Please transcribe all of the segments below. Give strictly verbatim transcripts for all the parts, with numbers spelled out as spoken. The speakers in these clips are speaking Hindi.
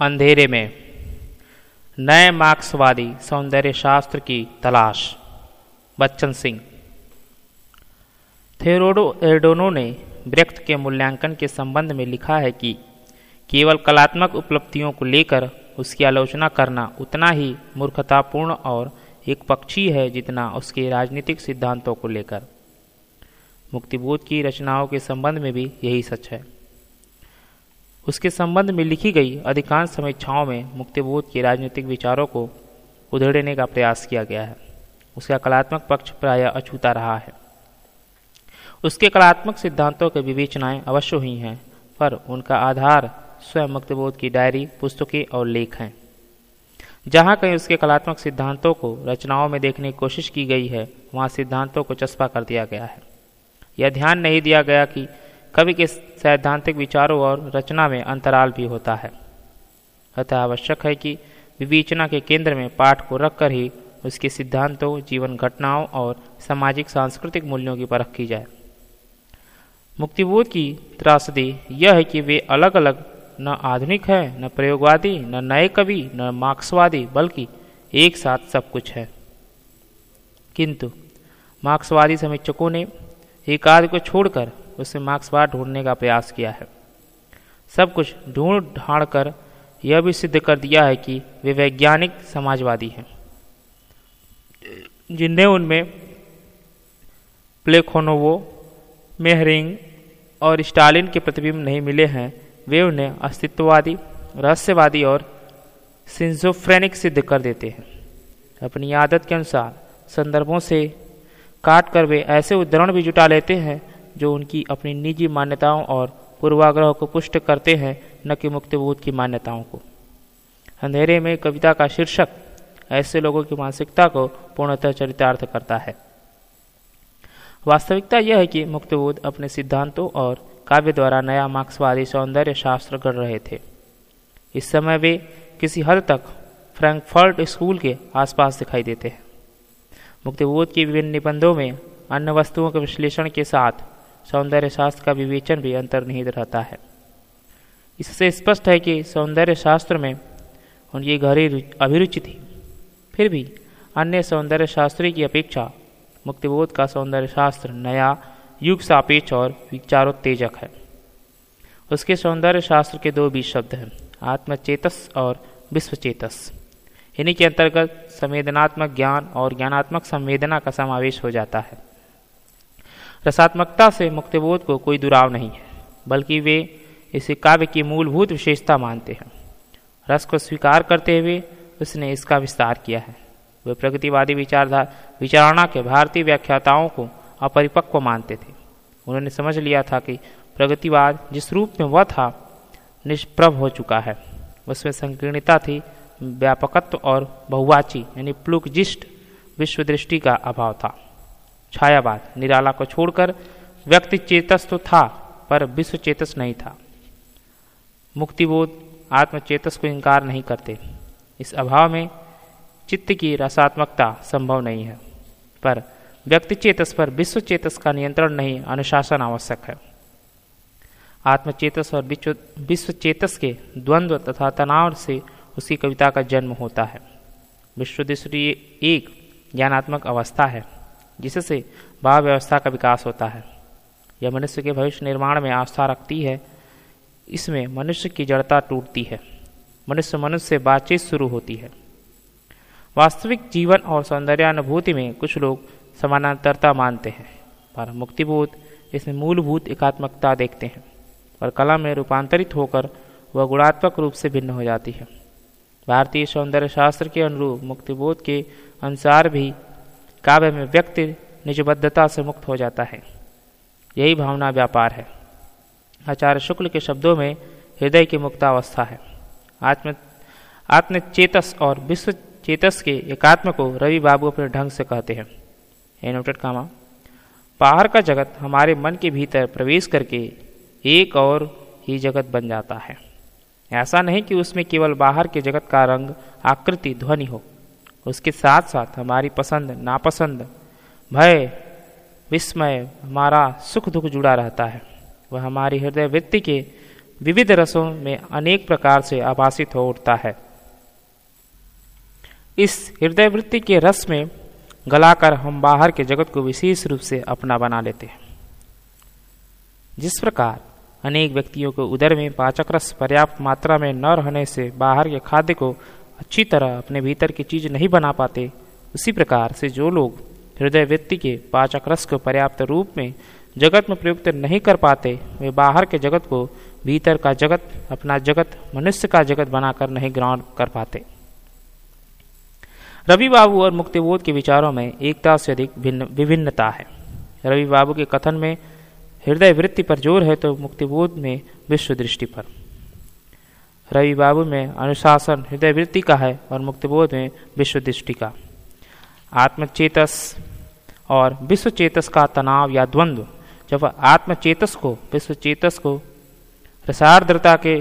अंधेरे में नए मार्क्सवादी सौंदर्य शास्त्र की तलाश। बच्चन सिंह। थेओडोर एडोर्नो ने व्यक्ति के मूल्यांकन के संबंध में लिखा है कि केवल कलात्मक उपलब्धियों को लेकर उसकी आलोचना करना उतना ही मूर्खतापूर्ण और एक पक्षी है जितना उसके राजनीतिक सिद्धांतों को लेकर। मुक्तिबोध की रचनाओं के संबंध में भी यही सच है। उसके संबंध में लिखी गई अधिकांश समीक्षाओं में मुक्तिबोध के राजनीतिक विचारों को उधेड़ने का प्रयास किया गया है। उसका कलात्मक पक्ष प्रायः अछूता रहा है। उसके कलात्मक सिद्धांतों की विवेचनाएं अवश्य हुई हैं, पर उनका आधार स्वयं मुक्तिबोध की डायरी, पुस्तकें और लेख हैं। जहाँ कहीं उसके कलात्मक सिद्धांतों को रचनाओं में देखने की कोशिश की गई है, वहाँ सिद्धांतों को चस्पा कर दिया गया है। यह ध्यान नहीं दिया गया कि कवि के सैद्धांतिक विचारों और रचना में अंतराल भी होता है। अतः आवश्यक है कि विवेचना के केंद्र में पाठ को रखकर ही उसके सिद्धांतों, जीवन घटनाओं और सामाजिक सांस्कृतिक मूल्यों की परख की जाए। मुक्तिबोध की त्रासदी यह है कि वे अलग अलग न आधुनिक है, न प्रयोगवादी, न नए कवि, न मार्क्सवादी, बल्कि एक साथ सब कुछ है। किंतु मार्क्सवादी समीक्षकों ने एक आध को छोड़कर उससे मार्क्सवाद ढूंढने का प्रयास किया है। सब कुछ ढूंढ ढांड कर यह भी सिद्ध कर दिया है कि वे वैज्ञानिक समाजवादी हैं। जिन्हें उनमें प्लेखोनोवो, मेहरिंग और स्टालिन के प्रतिबिंब नहीं मिले हैं, वे उन्हें अस्तित्ववादी, रहस्यवादी और सिंजोफ्रेनिक सिद्ध कर देते हैं। अपनी आदत के अनुसार संदर्भों से काट कर वे ऐसे उद्धरण भी जुटा लेते हैं जो उनकी अपनी निजी मान्यताओं और पूर्वाग्रह को पुष्ट करते हैं, न कि मुक्तिबोध की मान्यताओं को। अंधेरे में कविता का शीर्षक ऐसे लोगों की मानसिकता को पूर्णतः चरितार्थ करता है। वास्तविकता यह है कि मुक्तिबोध अपने सिद्धांतों और काव्य द्वारा नया मार्क्सवादी सौंदर्य शास्त्र गढ़ रहे थे। इस समय वे किसी हद तक फ्रैंकफर्ट स्कूल के आसपास दिखाई देते हैं। मुक्तिबोध के विभिन्न निबंधों में अन्य वस्तुओं के विश्लेषण के साथ सौंदर्य शास्त्र का विवेचन भी अंतर्निहित रहता है। इससे स्पष्ट है कि सौंदर्य शास्त्र में उनकी गहरी अभिरुचि थी। फिर भी अन्य सौंदर्य शास्त्री की अपेक्षा मुक्तिबोध का सौंदर्य शास्त्र नया, युग सापेक्ष और विचारोत्तेजक है। उसके सौंदर्य शास्त्र के दो बीज शब्द हैं, आत्मचेतस और विश्वचेतस। इन्हीं के अंतर्गत संवेदनात्मक ज्ञान और ज्ञानात्मक संवेदना का समावेश हो जाता है। रसात्मकता से मुक्तिबोध को कोई दुराव नहीं है, बल्कि वे इसे काव्य की मूलभूत विशेषता मानते हैं। रस को स्वीकार करते हुए उसने इसका विस्तार किया है। वे प्रगतिवादी विचारधारा विचारणा के भारतीय व्याख्याताओं को अपरिपक्व मानते थे। उन्होंने समझ लिया था कि प्रगतिवाद जिस रूप में वह था निष्प्रभ हो चुका है। उसमें संकीर्णता थी, व्यापकत्व और बहुवाची यानी प्लुकजिस्ट विश्व दृष्टि का अभाव था। छायावाद निराला को छोड़कर व्यक्ति चेतस तो था, पर विश्व चेतस नहीं था। मुक्तिबोध आत्मचेतस को इनकार नहीं करते। इस अभाव में चित्त की रसात्मकता संभव नहीं है, पर व्यक्ति चेतस पर विश्व चेतस का नियंत्रण नहीं, अनुशासन आवश्यक है। आत्मचेतस और विश्व चेतस के द्वंद्व तथा तनाव से उसकी कविता का जन्म होता है। विश्व दृष्टि एक ज्ञानात्मक अवस्था है जिससे भाव व्यवस्था का विकास होता है। यह मनुष्य के भविष्य निर्माण में आस्था रखती है। इसमें मनुष्य की जड़ता टूटती है, मनुष्य मनुष्य से बातचीत शुरू होती है। वास्तविक जीवन और सौंदर्यानुभूति में कुछ लोग समानांतरता मानते हैं, पर मुक्तिबोध इसमें मूलभूत एकात्मकता देखते हैं, पर कला में रूपांतरित होकर वह गुणात्मक रूप से भिन्न हो जाती है। भारतीय सौंदर्य शास्त्र के अनुरूप मुक्तिबोध के अनुसार भी काव्य में व्यक्ति निजबद्धता से मुक्त हो जाता है। यही भावना व्यापार है। आचार्य शुक्ल के शब्दों में हृदय की मुक्तावस्था है। आत्म आत्मचेतस और विश्व चेतस के एकात्म को रवि बाबू अपने ढंग से कहते हैं। एनोटेड कामा बाहर का जगत हमारे मन के भीतर प्रवेश करके एक और ही जगत बन जाता है। ऐसा नहीं कि उसमें केवल बाहर के जगत का रंग, आकृति, ध्वनि हो, उसके साथ साथ हमारी पसंद, नापसंद, भय, विस्मय, हमारा सुख दुख जुड़ा रहता है। वह हमारी हृदय वृत्ति के विविध रसों में अनेक प्रकार से आभासित हो उठता है। इस हृदय वृत्ति के रस में गलाकर हम बाहर के जगत को विशेष रूप से अपना बना लेते हैं। जिस प्रकार अनेक व्यक्तियों को उदर में पाचक रस पर्याप्त मात्रा में न रहने से बाहर के खाद्य को अच्छी तरह अपने भीतर की चीज नहीं बना पाते, उसी प्रकार से जो लोग हृदय वृत्ति के पाचक रस को पर्याप्त रूप में जगत में प्रयुक्त नहीं कर पाते, वे बाहर के जगत को भीतर का जगत, अपना जगत, मनुष्य का जगत बनाकर नहीं ग्रहण कर पाते। रवि बाबू और मुक्तिबोध के विचारों में एकता से अधिक भिन्न विभिन्नता है। रवि बाबू के कथन में हृदय वृत्ति पर जोर है तो मुक्तिबोध में विश्व दृष्टि पर। रवि बाबू में अनुशासन हृदय वृत्ति का है और मुक्तिबोध में विश्व दृष्टि का। आत्मचेतस और विश्व चेतस का तनाव या द्वंद्व जब आत्मचेतस को विश्व चेतस को रसार्द्रता के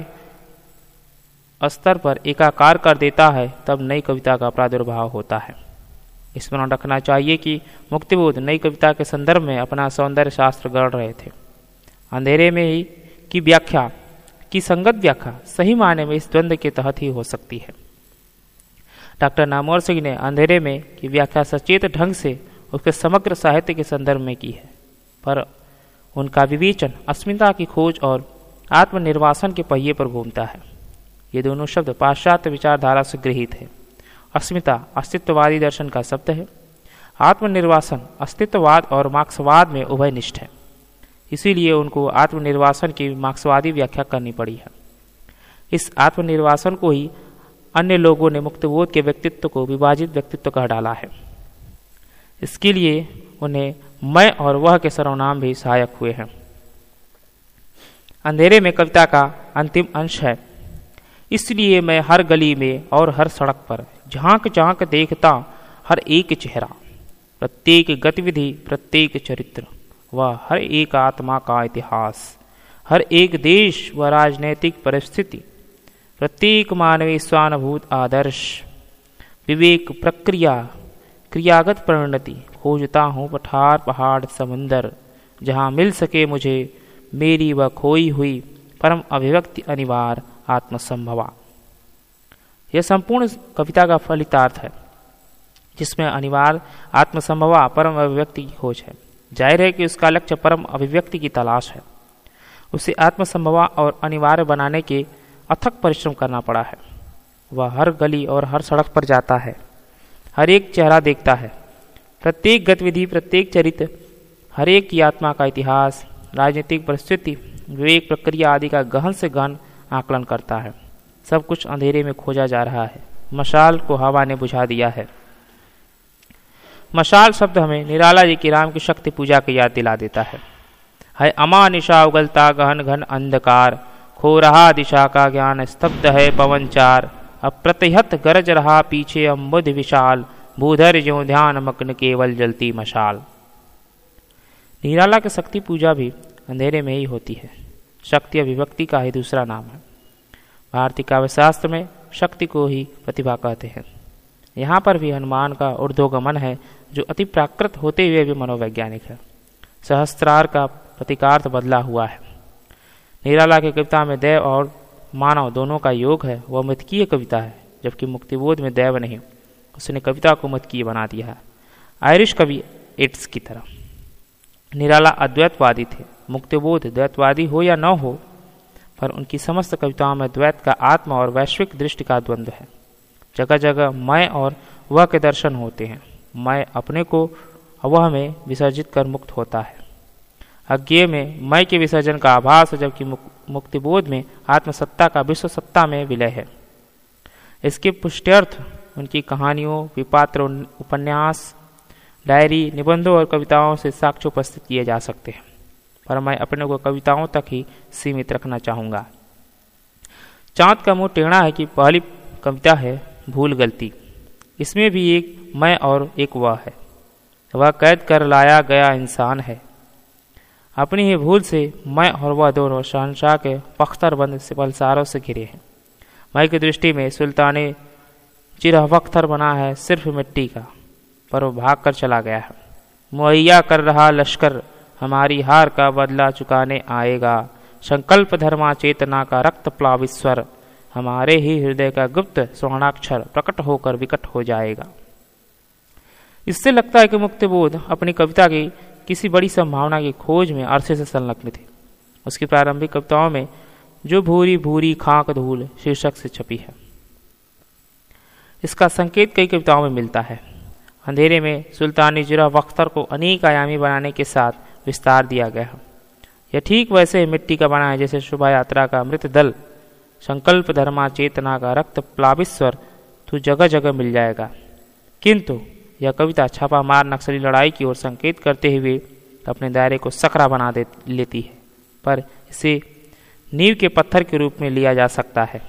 स्तर पर एकाकार कर देता है, तब नई कविता का प्रादुर्भाव होता है। स्मरण रखना चाहिए कि मुक्तिबोध नई कविता के संदर्भ में अपना सौंदर्य शास्त्र गढ़ रहे थे। अंधेरे में ही की व्याख्या की संगत व्याख्या सही मायने में इस द्वंद्व के तहत ही हो सकती है। डॉक्टर नामोर सिंह ने अंधेरे में की व्याख्या सचेत ढंग से उसके समग्र साहित्य के संदर्भ में की है, पर उनका विवेचन अस्मिता की खोज और आत्मनिर्वासन के पहिए पर घूमता है। ये दोनों शब्द पाश्चात्य विचारधारा से गृहीत है। अस्मिता अस्तित्ववादी दर्शन का शब्द है। आत्मनिर्वासन अस्तित्ववाद और मार्क्सवाद में उभयनिष्ठ है, इसीलिए उनको आत्मनिर्वासन की मार्क्सवादी व्याख्या करनी पड़ी है। इस आत्मनिर्वासन को ही अन्य लोगों ने मुक्तिबोध के व्यक्तित्व को विभाजित व्यक्तित्व कह डाला है। इसके लिए उन्हें मैं और वह के सर्वनाम भी सहायक हुए हैं। अंधेरे में कविता का अंतिम अंश है। इसलिए मैं हर गली में और हर सड़क पर झांक झांक देखता हर एक चेहरा, प्रत्येक गतिविधि, प्रत्येक चरित्र व हर एक आत्मा का इतिहास, हर एक देश व राजनैतिक परिस्थिति, प्रत्येक मानवीय स्वानुभूत आदर्श, विवेक प्रक्रिया, क्रियागत परिणति खोजता हूँ पठार पहाड़ समुंदर, जहाँ मिल सके मुझे मेरी व खोई हुई परम अभिव्यक्ति अनिवार्य आत्मसंभवा। यह संपूर्ण कविता का फलितार्थ है, जिसमें अनिवार्य आत्मसंभवा परम अभिव्यक्ति की खोज है। जाहिर है कि उसका लक्ष्य परम अभिव्यक्ति की तलाश है। उसे आत्मसंभवा और अनिवार्य बनाने के अथक परिश्रम करना पड़ा है। वह हर गली और हर सड़क पर जाता है, हर एक चेहरा देखता है, प्रत्येक गतिविधि, प्रत्येक चरित्र, हर एक की आत्मा का इतिहास, राजनीतिक परिस्थिति, विवेक प्रक्रिया आदि का गहन से गहन आकलन करता है। सब कुछ अंधेरे में खोजा जा रहा है। मशाल को हवा ने बुझा दिया है। मशाल शब्द हमें निराला जी की राम की शक्ति पूजा की याद दिला देता है। है अमा निशा उगलता गहन घन अंधकार, खो रहा दिशा का ज्ञान, स्तब्ध है पवनचार, अप्रतिहत गरज रहा पीछे अम्बुध विशाल, भूधर ज्यों ध्यान मग्न केवल जलती मशाल। निराला की शक्ति पूजा भी अंधेरे में ही होती है। शक्ति अभिव्यक्ति का ही दूसरा नाम है। भारतीय काव्यशास्त्र में शक्ति को ही प्रतिभा कहते हैं। यहाँ पर भी हनुमान का ऊर्ध्वगमन है, जो अति प्राकृत होते हुए भी मनोवैज्ञानिक है। सहस्त्रार का प्रतीकार्थ बदला हुआ है। निराला की कविता में दैव और मानव दोनों का योग है। वह मिथकीय कविता है, जबकि मुक्तिबोध में दैव नहीं। उसने कविता को मिथकीय बना दिया है, आयरिश कवि एट्स की तरह। निराला अद्वैतवादी थे। मुक्तिबोध द्वैतवादी हो या न हो, पर उनकी समस्त कविताओं में द्वैत का आत्मा और वैश्विक दृष्टि का द्वंद्व है। जगह जगह मैं और वह के दर्शन होते हैं। मैं अपने को वह में विसर्जित कर मुक्त होता है। अज्ञेय में मैं के विसर्जन का आभास है, जबकि मुक्तिबोध में आत्मसत्ता का विश्व सत्ता में विलय है। इसके पुष्ट्यर्थ उनकी कहानियों, विपात्र उपन्यास, डायरी, निबंधों और कविताओं से साक्ष्य उपस्थित किए जा सकते हैं, पर मैं अपने को कविताओं तक ही सीमित रखना चाहूँगा। चाँद का मुंह टेढ़ा है कि पहली कविता है भूल गलती। इसमें भी एक मैं और एक वह है। वह कैद कर लाया गया इंसान है। अपनी ही भूल से मैं और वह दोनों शहंशाह के पख्तरबंद सिपलसारों से घिरे हैं। मैं की दृष्टि में सुल्ताने चिरह पख्तर बना है सिर्फ मिट्टी का, पर वो भाग कर चला गया है। मुहैया कर रहा लश्कर हमारी हार का बदला चुकाने आएगा, संकल्प धर्मा चेतना का रक्त प्लावित स्वर हमारे ही हृदय का गुप्त स्वर्णाक्षर प्रकट होकर विकट हो जाएगा। इससे लगता है कि मुक्तिबोध अपनी कविता की किसी बड़ी संभावना की खोज में अरसे से संलग्न थे। उसकी प्रारंभिक कविताओं में जो भूरी भूरी खाक धूल शीर्षक से छपी है, इसका संकेत कई कविताओं में मिलता है। अंधेरे में सुल्तानी जुरा बख्तर को अनेक आयामी बनाने के साथ विस्तार दिया गया है। यह ठीक वैसे ही मिट्टी का बना है जैसे शोभा यात्रा का अमृत दल। संकल्प धर्मा चेतना का रक्त प्लावित स्वर तू जगह जगह मिल जाएगा। किंतु यह कविता छापा मार नक्सली लड़ाई की ओर संकेत करते हुए अपने दायरे को सकरा बना दे लेती है, पर इसे नींव के पत्थर के रूप में लिया जा सकता है।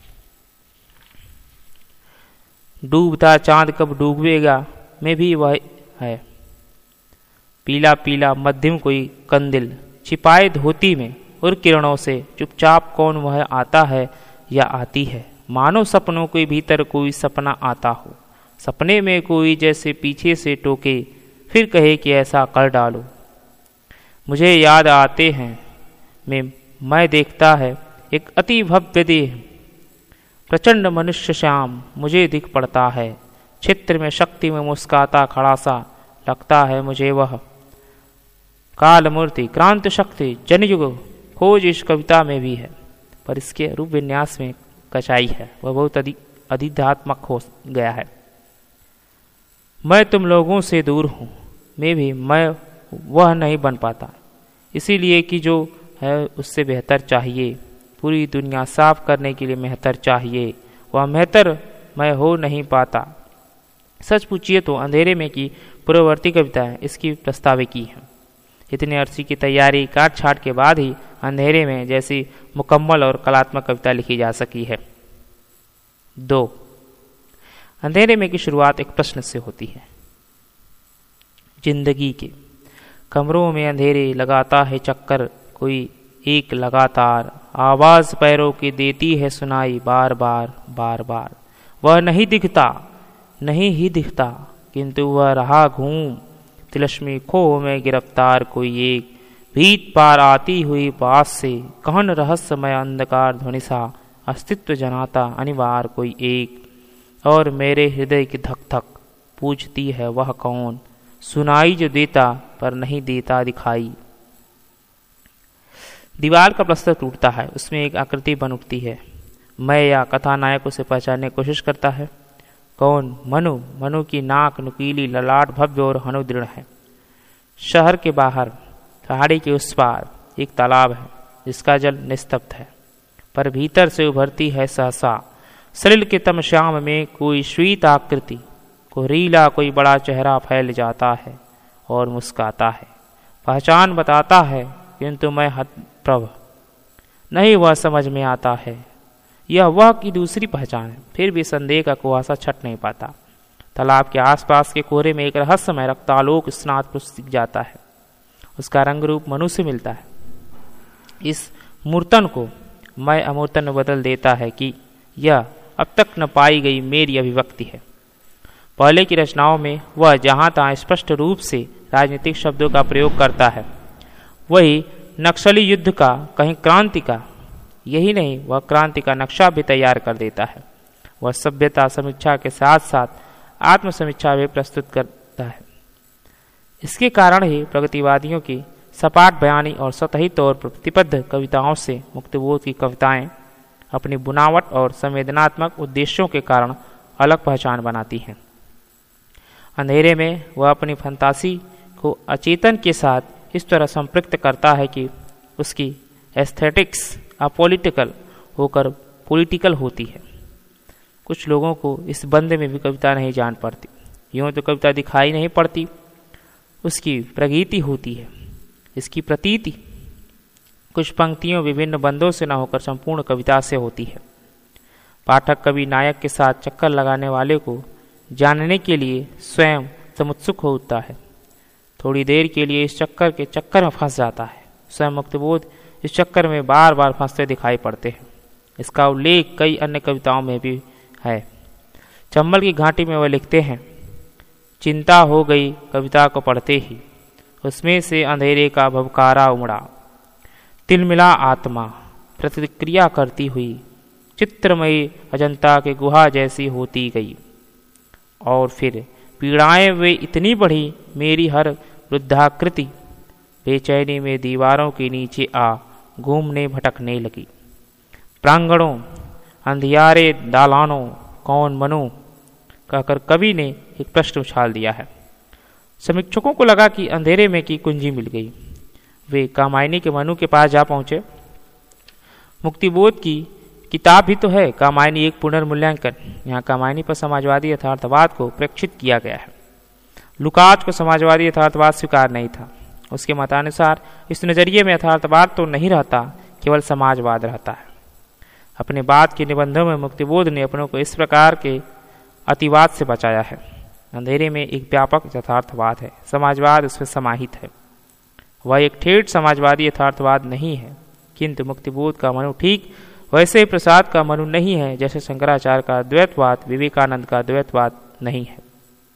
डूबता चांद कब डूबेगा में भी वह है। पीला पीला मध्यम कोई कंदिल छिपाए धोती में और किरणों से चुपचाप कौन वह आता है या आती है। मानो सपनों के भीतर कोई सपना आता हो, सपने में कोई जैसे पीछे से टोके फिर कहे कि ऐसा कर डालो। मुझे याद आते हैं में मैं देखता है एक अति भव्य देह, प्रचंड मनुष्य श्याम मुझे दिख पड़ता है। चित्र में शक्ति में मुस्काता खड़ा सा लगता है मुझे वह। काल मूर्ति क्रांत शक्ति जनयुग खोज इस कविता में भी है, पर इसके रूप विन्यास में कचाई है, वह बहुत अधिक अधिध्यात्मक हो गया है। मैं तुम लोगों से दूर हूँ मैं भी मैं वह नहीं बन पाता, इसीलिए कि जो है उससे बेहतर चाहिए। पूरी दुनिया साफ करने के लिए मेहतर चाहिए, वह मेहतर मैं हो नहीं पाता। सच पूछिए तो अंधेरे में की पूर्ववर्ती कविताएं इसकी प्रस्ताविकी हैं। इतनी अरसी की तैयारी काट छाट के बाद ही अंधेरे में जैसी मुकम्मल और कलात्मक कविता लिखी जा सकी है। दो, अंधेरे में की शुरुआत एक प्रश्न से होती है। जिंदगी के कमरों में अंधेरे लगाता है चक्कर कोई एक लगातार, आवाज पैरों की देती है सुनाई बार बार बार बार। वह नहीं दिखता नहीं ही दिखता किंतु वह रहा घूम, तिलस्मी खो में गिरफ्तार कोई एक, भीत पार आती हुई पास से कहन रहस्यमय अंधकार ध्वनि सा अस्तित्व जनाता अनिवार्य कोई एक। और मेरे हृदय की धक धक पूछती है वह कौन, सुनाई जो देता पर नहीं देता दिखाई। दीवार का प्लास्टर टूटता है, उसमें एक आकृति बन उठती है। मैं या कथानायक उसे पहचानने की कोशिश करता है। कौन? मनु। मनु की नाक नुकीली, ललाट भव्य और हनुदृढ़ है। शहर के बाहर पहाड़ी के उस पार एक तालाब है जिसका जल निस्तब्ध है, पर भीतर से उभरती है सहसा सलिल के तम श्याम में कोई श्वेत आकृति, कोहरीला कोई बड़ा चेहरा फैल जाता है और मुस्काता है। पहचान बताता है किंतु मैं हतप्रभ नहीं वह समझ में आता है। यह वह की दूसरी पहचान है, फिर भी संदेह का कुहासा छट नहीं पाता। तालाब के आसपास के कोहरे में एक रहस्यमय रक्तालोक स्नात पुरुष दिख जाता है। उसका रंग रूप मनु से मिलता है। इस मूर्तन को मैं अमूर्तन में बदल देता है कि यह अब तक न पाई गई मेरी अभिव्यक्ति है। पहले की रचनाओं में वह जहाँ तहाँ स्पष्ट रूप से राजनीतिक शब्दों का प्रयोग करता है, वही नक्सली युद्ध का, कहीं क्रांति का, यही नहीं वह क्रांति का नक्शा भी तैयार कर देता है। वह सभ्यता समीक्षा के साथ साथ आत्म समीक्षा भी प्रस्तुत करता है। इसके कारण ही प्रगतिवादियों की सपाट बयानी और सतही तौर पर प्रतिबद्ध कविताओं से मुक्तिबोध की कविताएं अपनी बुनावट और संवेदनात्मक उद्देश्यों के कारण अलग पहचान बनाती हैं। अंधेरे में वह अपनी फंतासी को अचेतन के साथ इस तरह संपृक्त करता है कि उसकी एस्थेटिक्स अपॉलिटिकल होकर पॉलिटिकल होती है। कुछ लोगों को इस बंद में भी कविता नहीं जान पड़ती। यूँ तो कविता दिखाई नहीं पड़ती, उसकी प्रगीति होती है, इसकी प्रतीति कुछ पंक्तियों विभिन्न बंदों से न होकर संपूर्ण कविता से होती है। पाठक कवि नायक के साथ चक्कर लगाने वाले को जानने के लिए स्वयं समुत्सुक होता है। थोड़ी देर के लिए इस चक्कर के चक्कर में फंस जाता है। स्वयं मुक्तिबोध इस चक्कर में बार बार फंसते दिखाई पड़ते हैं। इसका उल्लेख कई अन्य कविताओं में भी है। चंबल की घाटी में वह लिखते हैं, चिंता हो गई कविता को पढ़ते ही, उसमें से अंधेरे का भवकारा उमड़ा। तिलमिला आत्मा प्रतिक्रिया करती हुई चित्रमयी अजंता के गुहा जैसी होती गई। और फिर पीड़ाएं वे इतनी बढ़ी, मेरी हर वृद्धाकृति बेचैनी में दीवारों के नीचे आ घूमने भटकने लगी। प्रांगणों, अंधियारे दालानों, कौन मनु कहकर कवि ने एक प्रश्न उछाल दिया है। समीक्षकों को लगा कि अंधेरे में की कुंजी मिल गई। वे कामायनी के मनु के पास जा पहुंचे। मुक्तिबोध की किताब ही तो है कामायनी एक पुनर्मूल्यांकन। यहाँ कामायनी पर समाजवादी यथार्थवाद को प्रेक्षित किया गया है। लुकाच को समाजवादी यथार्थवाद स्वीकार नहीं था। उसके मतानुसार इस नजरिए में यथार्थवाद तो नहीं रहता, केवल समाजवाद रहता है। अपने बाद के निबंधों में मुक्तिबोध ने अपनों को इस प्रकार के अतिवाद से बचाया है। अंधेरे में एक व्यापक यथार्थवाद है, समाजवाद उसमें समाहित है। वह एक ठेठ समाजवादी यथार्थवाद नहीं है, किंतु मुक्तिबोध का मनु ठीक वैसे ही प्रसाद का मनु नहीं है जैसे शंकराचार्य का द्वैतवाद विवेकानंद का द्वैतवाद नहीं है।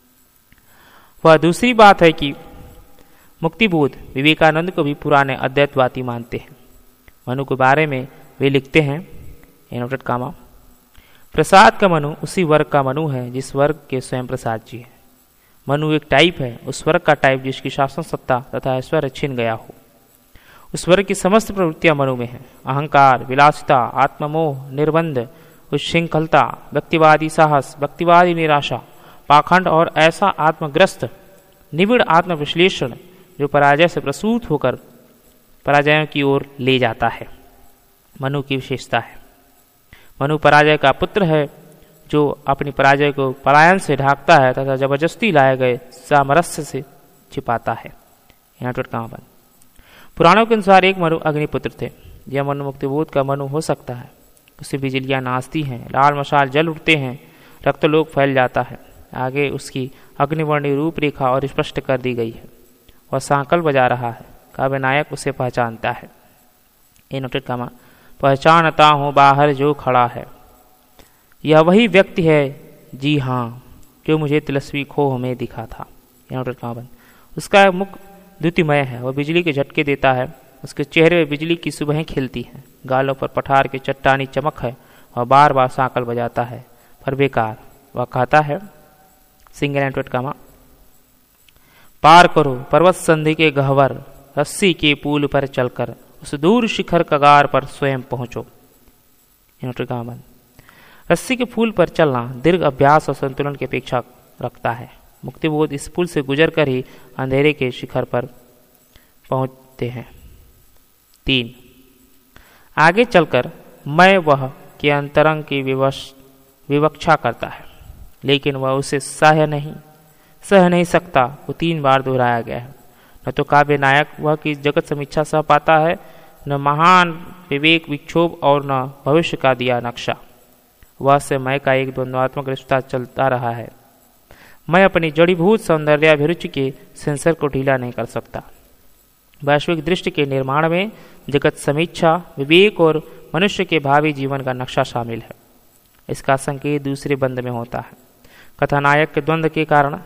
वह दूसरी बात है कि मुक्तिबोध विवेकानंद को भी पुराने अद्वैतवादी मानते हैं। मनु के बारे में वे लिखते हैं, इनोटेड कामा, प्रसाद का मनु उसी वर्ग का मनु है जिस वर्ग के स्वयं प्रसाद जी है। मनु एक टाइप है, उस वर्ग का टाइप जिसकी शासन सत्ता तथा ऐश्वर्य छिन गया हो। उस वर्ग की समस्त प्रवृत्तियां मनु में हैं। अहंकार, विलासिता, आत्ममोह, निर्बंध, उच्छृंखलता, व्यक्तिवादी साहस, व्यक्तिवादी निराशा, पाखंड और ऐसा आत्मग्रस्त निबिड़ आत्मविश्लेषण जो पराजय से प्रसूत होकर पराजयों की ओर ले जाता है, मनु की विशेषता है। मनु पराजय का पुत्र है जो अपनी पराजय को पलायन से ढाकता है तथा जबरदस्ती लाए गए सामरस्य से छिपाता है। यहाँ टुटकामा बंद। पुराणों के अनुसार एक मनु अग्निपुत्र थे। यह मनु मुक्तिबोध का मनु हो सकता है। उससे बिजलियां नाचती हैं, लाल मशाल जल उठते हैं, रक्तलोक फैल जाता है। आगे उसकी अग्निवर्णी रूपरेखा और स्पष्ट कर दी गई है। वह सांकल बजा रहा है। काव्य नायक उसे पहचानता है। ए नोटेड कामा, पहचानता हूँ बाहर जो खड़ा है। यह वही व्यक्ति है, जी हाँ, जो मुझे तिलस्वी खोह में दिखा था। यह नोटेड कामा बंद। उसका मुख द्युतिमय है। वह बिजली के झटके देता है। उसके चेहरे में बिजली की सुबहें खिलती हैं। गालों पर पठार की चट्टानी चमक है। वह बार बार सांकल बजाता है, पर बेकार। वह कहता है, सिंगल एंड कामा, पार करो पर्वत संधि के गहवर, रस्सी के पुल पर चलकर उस दूर शिखर कगार पर स्वयं पहुंचो। रस्सी के पुल पर चलना दीर्घ अभ्यास और संतुलन की अपेक्षा रखता है। मुक्तिबोध इस पुल से गुजर कर ही अंधेरे के शिखर पर पहुंचते हैं। तीन, आगे चलकर मैं वह के अंतरंग की विवक्षा करता है, लेकिन वह उसे सह नहीं सह नहीं सकता। वो तीन बार दोहराया गया है। न तो काव्य नायक वह की जगत समीक्षा सह पाता है, न महान विवेक विक्षोभ और न भविष्य का दिया नक्शा। वह से मैं का एक द्वंद्वात्मक रिश्ता चलता रहा है। मैं अपनी जड़ीभूत सौंदर्याभिरुचि के सेंसर को ढीला नहीं कर सकता। वैश्विक दृष्टि के निर्माण में जगत समीक्षा, विवेक और मनुष्य के भावी जीवन का नक्शा शामिल है। इसका संकेत दूसरे बंद में होता है। कथानायक के द्वंद्व के कारण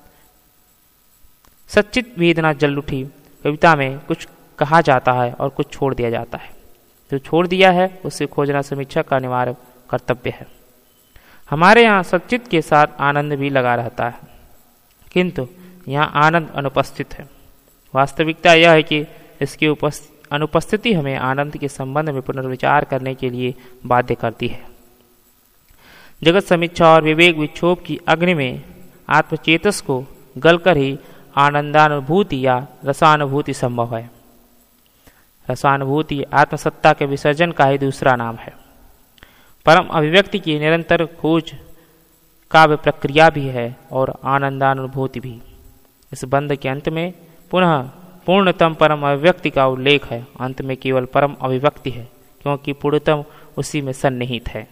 सच्चित वेदना जल उठी। कविता में कुछ कहा जाता है और कुछ छोड़ दिया जाता है। जो छोड़ दिया है उसे खोजना समीक्षा का अनिवार्य कर्तव्य है। हमारे यहाँ सच्चित के साथ आनंद भी लगा रहता है, किंतु यहाँ आनंद अनुपस्थित है। वास्तविकता यह है कि इसकी अनुपस्थिति हमें आनंद के संबंध में पुनर्विचार करने के लिए बाध्य करती है। जगत समीक्षा और विवेक विक्षोभ की अग्नि में आत्मचेतस को गलकर ही आनंदानुभूति या रसानुभूति संभव है। रसानुभूति आत्मसत्ता के विसर्जन का ही दूसरा नाम है। परम अभिव्यक्ति की निरंतर खोज काव्य प्रक्रिया भी है और आनंदानुभूति भी। इस बंद के अंत में पुनः पूर्णतम परम अभिव्यक्ति का उल्लेख है। अंत में केवल परम अभिव्यक्ति है, क्योंकि पूर्णतम उसी में सन्निहित है।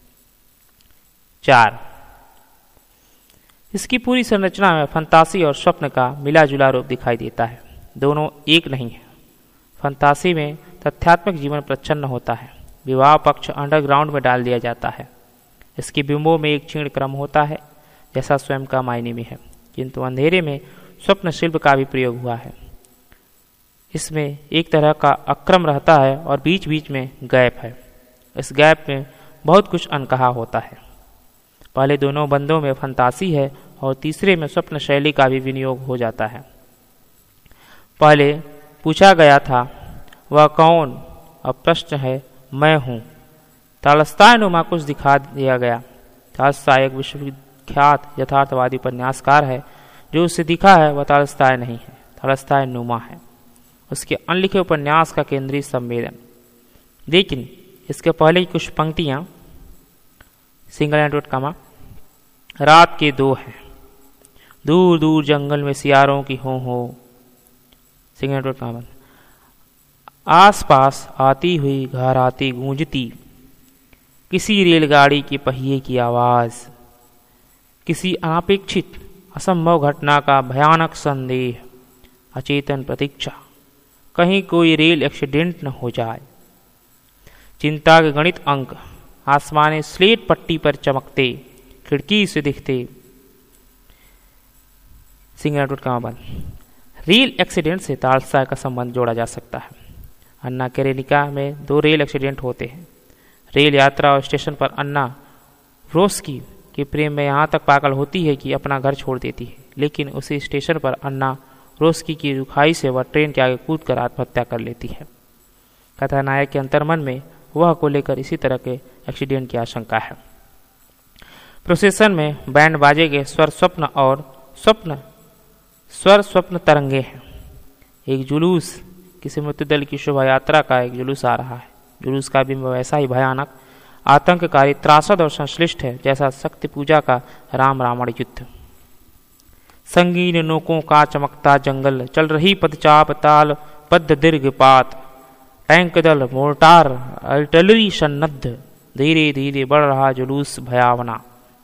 चार, इसकी पूरी संरचना में फंतासी और स्वप्न का मिला जुला रूप दिखाई देता है। दोनों एक नहीं है। फंतासी में तथ्यात्मक जीवन प्रच्छन्न होता है। विवाह पक्ष अंडरग्राउंड में डाल दिया जाता है। इसके बिंबों में एक क्षीण क्रम होता है, जैसा स्वयं का मायने में है, किंतु अंधेरे में स्वप्न शिल्प का भी प्रयोग हुआ है। इसमें एक तरह का अक्रम रहता है और बीच बीच में गैप है। इस गैप में बहुत कुछ अनकहा होता है। पहले दोनों बंदों में फंतासी है और तीसरे में स्वप्न शैली का भी विनियोग हो जाता है। पहले पूछा गया था वह कौन, अब प्रश्न है मैं हूँ। तालस्ताय नुमा कुछ दिखा दिया गया। तालस्ताय एक विश्वविख्यात यथार्थवादी उपन्यासकार है। जो उससे दिखा है वह तालस्ताय नहीं है, तालस्ताय नुमा है, उसके अनलिखे उपन्यास का केंद्रीय सम्मेलन। लेकिन इसके पहले की कुछ पंक्तियां सिंगल एंडोट कामा रात के दो हैं, दूर दूर जंगल में सियारों की हो हो सिंगल एंडोट कामा आस पास आती हुई घर आती गूंजती किसी रेलगाड़ी के पहिए की आवाज, किसी अनापेक्षित असंभव घटना का भयानक संदेह, अचेतन प्रतीक्षा, कहीं कोई रेल एक्सीडेंट न हो जाए। चिंता के गणित अंक आसमानी स्लेट पट्टी पर चमकते, खिड़की से दिखते। सिंगल का बंद रेल एक्सीडेंट से तालस्ताय का संबंध जोड़ा जा सकता है। अन्ना कैरेनिका में दो रेल एक्सीडेंट होते हैं। रेल यात्रा और स्टेशन पर अन्ना व्रोस्की के प्रेम में यहाँ तक पागल होती है कि अपना घर छोड़ देती है, लेकिन उसी स्टेशन पर अन्ना व्रोस्की की रुखाई से वह ट्रेन के आगे कूद कर आत्महत्या कर लेती है। कथानायक के अंतर्मन में वह को लेकर इसी तरह के एक्सीडेंट की आशंका है। प्रोसेसन में बैंड बाजे के स्वर स्वप्न और स्वप्न स्वर स्वप्न तरंगे हैं। एक जुलूस, किसी मृत्यु दल की शोभा यात्रा का एक जुलूस आ रहा है। जुलूस का बिंब वैसा ही भयानक, आतंककारी, त्रासद और संश्लिष्ट है जैसा शक्ति पूजा का राम रावण युद्ध। संगीन नोकों का चमकता जंगल, चल रही पदचाप ताल बद्ध दीर्घ पात, टैंक दल मोर्टार आर्टिलरी सन्नद्ध, धीरे धीरे बढ़ रहा जुलूस भयावना।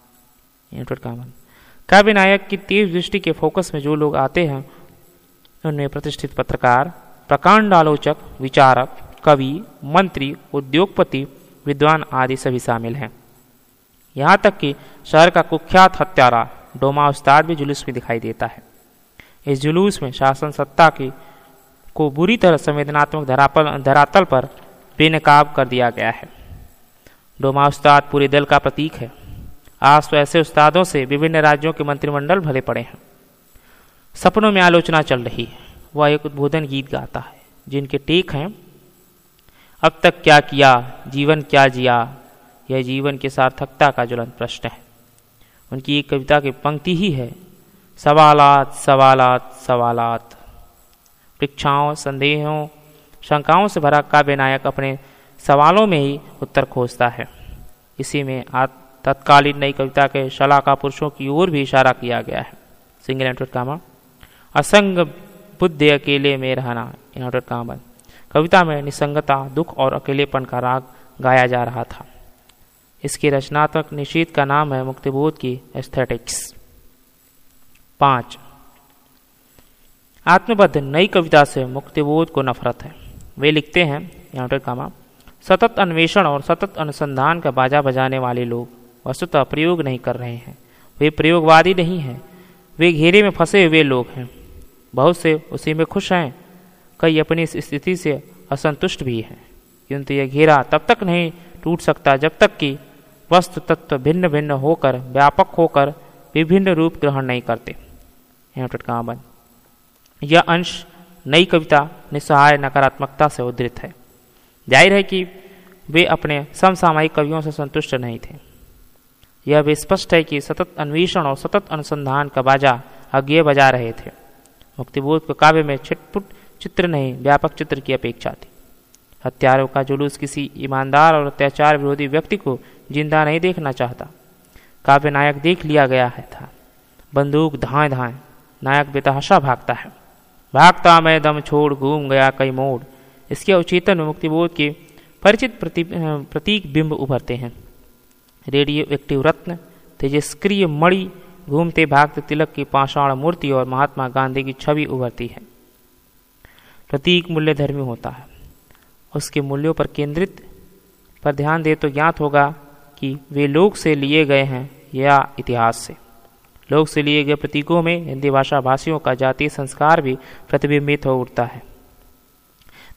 काव्य नायक की तेज दृष्टि के फोकस में जो लोग आते हैं उनमें प्रतिष्ठित पत्रकार, प्रकांड आलोचक, विचारक, कवि, मंत्री, उद्योगपति, विद्वान आदि सभी शामिल हैं। यहाँ तक कि शहर का कुख्यात हत्यारा डोमा उस्ताद भी जुलूस में दिखाई देता है। इस जुलूस में शासन सत्ता की को बुरी तरह संवेदनात्मक धरापल धरातल पर बेनकाब कर दिया गया है। डोमा उस्ताद पूरे दल का प्रतीक है। आज तो ऐसे उस्तादों से विभिन्न राज्यों के मंत्रिमंडल भले पड़े हैं। सपनों में आलोचना चल रही है। वह एक उद्बोधन गीत गाता है जिनके टेक हैं, अब तक क्या किया, जीवन क्या जिया, यह जीवन की सार्थकता का ज्वलंत प्रश्न है। उनकी एक कविता की पंक्ति ही है, सवालात सवालात सवालात। परीक्षाओं, संदेहों, शंकाओं से भरा काव्य नायक अपने सवालों में ही उत्तर खोजता है। इसी में तत्कालीन नई कविता के शलाका पुरुषों की ओर भी इशारा किया गया है। सिंगल एंटोड कामा असंग बुद्धि अकेले में रहना। एंटोड कामा कविता में निसंगता, दुख और अकेलेपन का राग गाया जा रहा था। इसके रचनात्मक निषेध का नाम है मुक्तिबोध की एस्थेटिक्स। पांच, आत्मबद्ध नई कविता से मुक्तिबोध को नफरत है। वे लिखते हैं यहाँ कामा सतत अन्वेषण और सतत अनुसंधान का बाजा बजाने वाले लोग वस्तुतः प्रयोग नहीं कर रहे हैं। वे प्रयोगवादी नहीं हैं, वे घेरे में फंसे हुए लोग हैं। बहुत से उसी में खुश हैं, कई अपनी इस स्थिति से असंतुष्ट भी हैं, किंतु यह घेरा तब तक नहीं टूट सकता जब तक कि वस्तु तत्व भिन्न भिन्न होकर, व्यापक होकर विभिन्न रूप ग्रहण नहीं करते। यह अंश नई कविता निस्सहाय नकारात्मकता से उद्धृत है। जाहिर है कि वे अपने समसामयिक कवियों से संतुष्ट नहीं थे। यह भी स्पष्ट है कि सतत अन्वेषण और सतत अनुसंधान का बाजा अज्ञे बजा रहे थे। मुक्तिबोध को काव्य में छिटपुट चित्र नहीं, व्यापक चित्र की अपेक्षा थी। हत्यारों का जुलूस किसी ईमानदार और अत्याचार विरोधी व्यक्ति को जिंदा नहीं देखना चाहता। काव्य नायक देख लिया गया है था। बंदूक धाए धाए, नायक बेतहाशा भागता है। भागता मैं दम छोड़ घूम गया कई मोड़। इसके अवचेतन में मुक्तिबोध के परिचित प्रतीक बिंब उभरते हैं। रेडियो एक्टिव रत्न, तेजस्क्रिय मणि, घूमते भागते तिलक की पाषाण मूर्ति और महात्मा गांधी की छवि उभरती है। प्रतीक मूल्य धर्मी होता है। उसके मूल्यों पर केंद्रित पर ध्यान दे तो ज्ञात होगा कि वे लोक से लिए गए हैं या इतिहास से। लोक से लिए गए प्रतीकों में हिंदी भाषा भाषियों का जातीय संस्कार भी प्रतिबिंबित हो उठता है।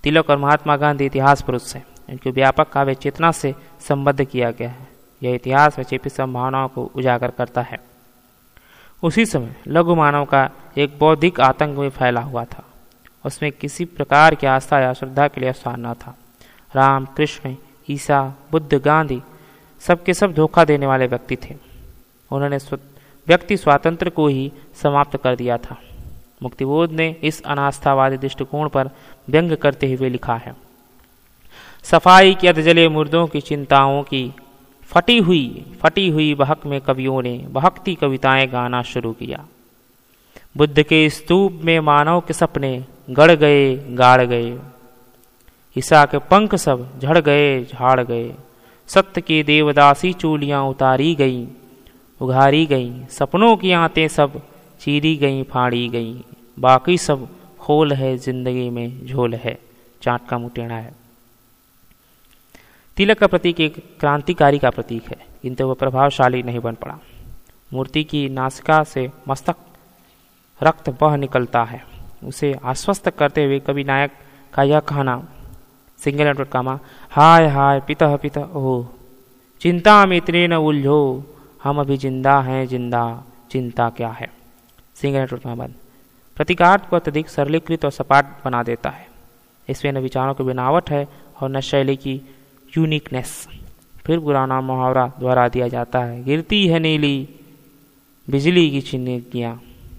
तिलक और महात्मा गांधी इतिहास पुरुष हैं। इनको व्यापक काव्य चेतना से संबद्ध किया गया है। यह इतिहास व छिपी संभावनाओं को उजागर करता है। उसी समय लघु मानव का एक बौद्धिक आतंक में फैला हुआ था। उसमें किसी प्रकार की आस्था या श्रद्धा के लिए स्थान न था। राम, कृष्ण, ईसा, बुद्ध, गांधी सबके सब धोखा देने वाले व्यक्ति थे। उन्होंने व्यक्ति स्वातंत्र को ही समाप्त कर दिया था। मुक्तिबोध ने इस अनास्थावादी दृष्टिकोण पर व्यंग करते हुए लिखा है, सफाई के अधजले मुर्दों की चिंताओं की फटी हुई फटी हुई बहक में कवियों ने बहकती कविताएं गाना शुरू किया। बुद्ध के स्तूप में मानव के सपने गड़ गए गाड़ गए, ईसा के पंख सब झड़ गए झाड़ गए, सत्य की देवदासी चूलियां उतारी गईं उघारी गईं, सपनों की आंतें सब चीरी गईं फाड़ी गईं, बाकी सब खोल है जिंदगी में झोल है। चाट का मुंह टेढ़ा है। तिलक का प्रतीक एक क्रांतिकारी का प्रतीक है, किंतु वह प्रभावशाली नहीं बन पड़ा। मूर्ति की नासिका से मस्तक रक्त बह निकलता है। उसे आश्वस्त करते हुए कवि नायक का यह कहना, सिंगल नेटवर्क कामा, हाय हाय पितः पितः ओह, चिंता में इतने न उलझो, हम अभी जिंदा हैं जिंदा, चिंता क्या है। सिंगल नेटवर्क कामा प्रतीकार्थ को अत्यधिक सरलीकृत और सपाट बना देता है। इसमें न विचारों की बनावट है और न शैली की यूनिकनेस। फिर पुराना मुहावरा दोहरा दिया जाता है, गिरती है नीली बिजली की चिन्हियाँ।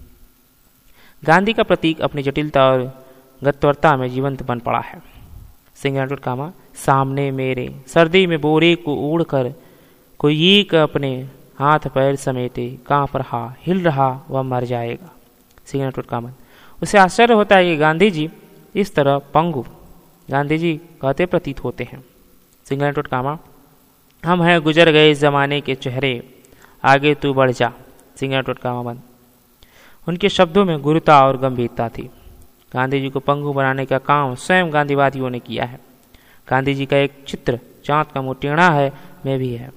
गांधी का प्रतीक अपनी जटिलता और गत्वरता में जीवंत बन पड़ा है। सिंगल कामा, सामने मेरे सर्दी में बोरे को ओढ़कर कोई एक अपने हाथ पैर समेटे कांप रहा हिल रहा वह मर जाएगा। सिंगल कामा, उसे आश्चर्य होता है कि गांधी जी इस तरह पंगु गांधी जी कहते प्रतीत होते हैं। सिंगल कामा, हम हैं गुजर गए जमाने के चेहरे, आगे तू बढ़ जा। सिंगल कामा बंद। उनके शब्दों में गुरुता और गंभीरता थी। गांधी जी को पंगु बनाने का काम स्वयं गांधीवादियों ने किया है। गांधी जी का एक चित्र चांद का मुंह टेढ़ा है में भी है।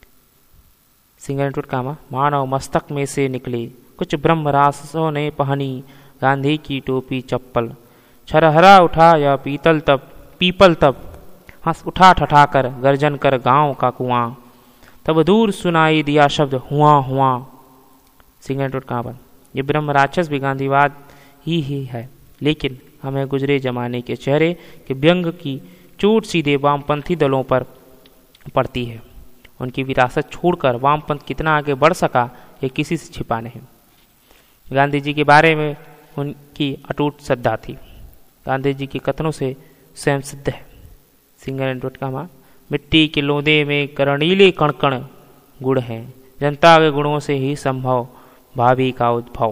सिंगल कामा, मानव मस्तक में से निकले कुछ ब्रह्म रासों ने पहनी गांधी की टोपी चप्पल, छरहरा उठा या पीतल तब पीपल तब हंस उठा ठठाकर गर्जन कर गांव का कुआं, तब दूर सुनाई दिया शब्द हुआ हुआ। सिंगल कामा, ये ब्रह्म राक्षस भी गांधीवाद ही ही है, लेकिन हमें गुजरे जमाने के चेहरे के व्यंग की चोट सीधे वामपंथी दलों पर पड़ती है। उनकी विरासत छोड़कर वामपंथ कितना आगे बढ़ सका ये किसी से छिपा नहीं। गांधी जी के बारे में उनकी अटूट श्रद्धा थी। गांधी जी के कथनों से स्वयं सिद्ध है। सिंगल कामा, मिट्टी के लोंदे में करणीले कणकण गुड़ हैं, जनता के गुणों से ही संभव भावी का उद्भव।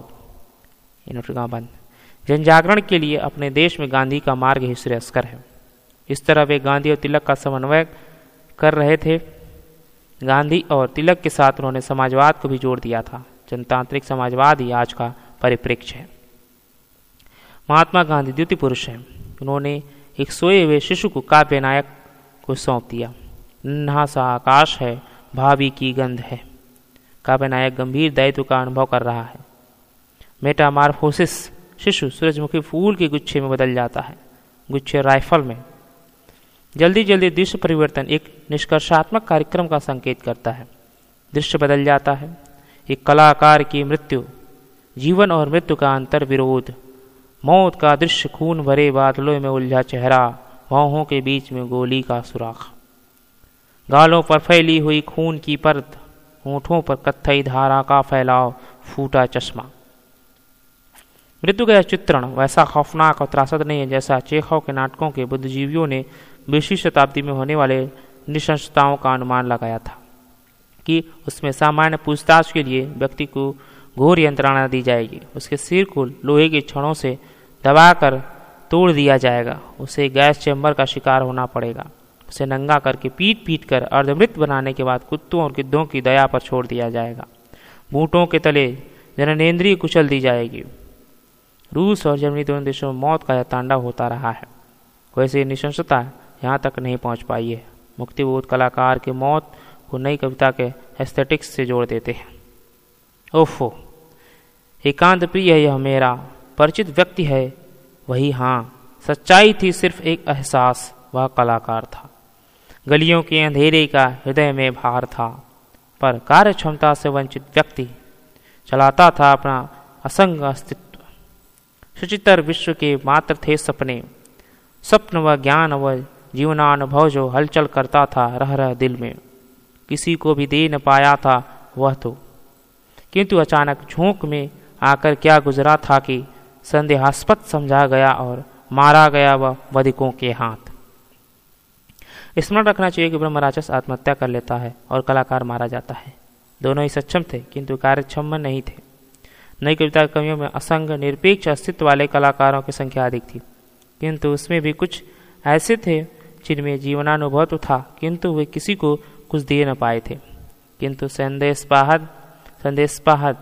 बंद। जन जागरण के लिए अपने देश में गांधी का मार्ग ही श्रेयस्कर है। इस तरह वे गांधी और तिलक का समन्वय कर रहे थे। गांधी और तिलक के साथ उन्होंने समाजवाद को भी जोड़ दिया था। जनतांत्रिक समाजवाद ही आज का परिप्रेक्ष्य है। महात्मा गांधी द्वितीय पुरुष हैं। उन्होंने एक सोए हुए शिशु को काव्य नायक को सौंप दिया। नन्हा सा आकाश है, भावी की गंध है। काव्य नायक गंभीर दायित्व का अनुभव कर रहा है। मेटामार्फोसिस, शिशु सूरजमुखी फूल के गुच्छे में बदल जाता है, गुच्छे राइफल में। जल्दी जल्दी दृश्य परिवर्तन एक निष्कर्षात्मक कार्यक्रम का संकेत करता है। दृश्य बदल जाता है। एक कलाकार की मृत्यु, जीवन और मृत्यु का अंतर विरोध, मौत का दृश्य, खून भरे बादलों में उलझा चेहरा, भौहों के बीच में गोली का सुराख, गालों पर फैली हुई खून की परत, होठों पर कत्थई धारा का फैलाव, फूटा चश्मा। मृत्यु का चित्रण वैसा खौफनाक और त्रासद नहीं है जैसा चेखव के नाटकों के बुद्धिजीवियों ने बीसवीं शताब्दी में होने वाले नृशंसताओं का अनुमान लगाया था कि उसमें सामान्य पूछताछ के लिए व्यक्ति को घोर यंत्रणा दी जाएगी। उसके सिर को लोहे के छड़ों से दबाकर तोड़ दिया जाएगा। उसे गैस चैम्बर का शिकार होना पड़ेगा। उसे नंगा करके पीट पीट कर अर्धमृत बनाने के बाद कुत्तों और गिद्धों की दया पर छोड़ दिया जाएगा। बूटों के तले जननेंद्रिय कुचल दी जाएगी। रूस और जर्मनी दोनों देशों में मौत का यह तांडव होता रहा है। वैसे निशंसता यहाँ तक नहीं पहुँच पाई है। मुक्तिबोध कलाकार के मौत को नई कविता के एस्थेटिक्स से जोड़ देते हैं। ओफो, एकांत प्रिय है यह मेरा, परिचित व्यक्ति है वही, हाँ सच्चाई थी सिर्फ एक एहसास, वह कलाकार था। गलियों के अंधेरे का हृदय में भार था, पर कार्य क्षमता से वंचित व्यक्ति चलाता था अपना असंग अस्तित्व। सुचितर विश्व के मात्र थे सपने, स्वप्न व ज्ञान व जीवनानुभव जो हलचल करता था रह रह दिल में। किसी को भी दे न पाया था वह तो, किंतु अचानक झोंक में आकर क्या गुजरा था कि संदेहास्पद समझा गया और मारा गया वह वधिकों के हाथ। स्मरण रखना चाहिए कि ब्रह्म राक्षस आत्महत्या कर लेता है और कलाकार मारा जाता है। दोनों ही सक्षम थे किंतु कार्यक्षम नहीं थे। नई कविता कवियों में असंग निरपेक्ष अस्तित्व वाले कलाकारों की संख्या अधिक थी, किंतु उसमें भी कुछ ऐसे थे जिनमें जीवनानुभव तो था किंतु वे किसी को कुछ दे न पाए थे। किंतु संदेशपाहद संदेशपाहद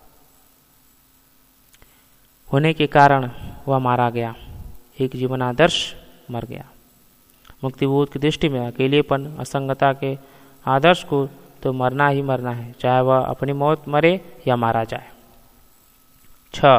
होने के कारण वह मारा गया, एक जीवनादर्श मर गया। मुक्तिबोध की दृष्टि में अकेलेपन असंगता के आदर्श को तो मरना ही मरना है, चाहे वह अपनी मौत मरे या मारा जाए। छ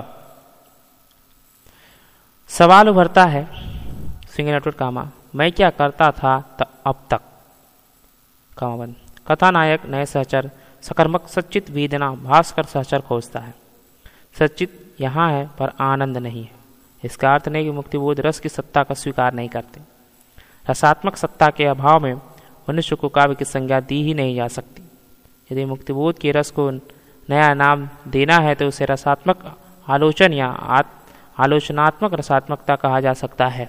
सवाल उभरता है सिंह नेटवर्क कामा मैं क्या करता था त, अब तक कामा बंद। कथानायक नए सहचर सकर्मक सच्चित वेदना भास्कर सहचर खोजता है। सच्चित यहाँ है पर आनंद नहीं है। इसका अर्थ नहीं कि मुक्तिबोध रस की सत्ता का स्वीकार नहीं करते। रसात्मक सत्ता के अभाव में मनुष्य को काव्य की संज्ञा दी ही नहीं जा सकती। यदि मुक्तिबोध के रस को नया नाम देना है तो उसे रसात्मक आलोचन या आलोचनात्मक रसात्मकता कहा जा सकता है।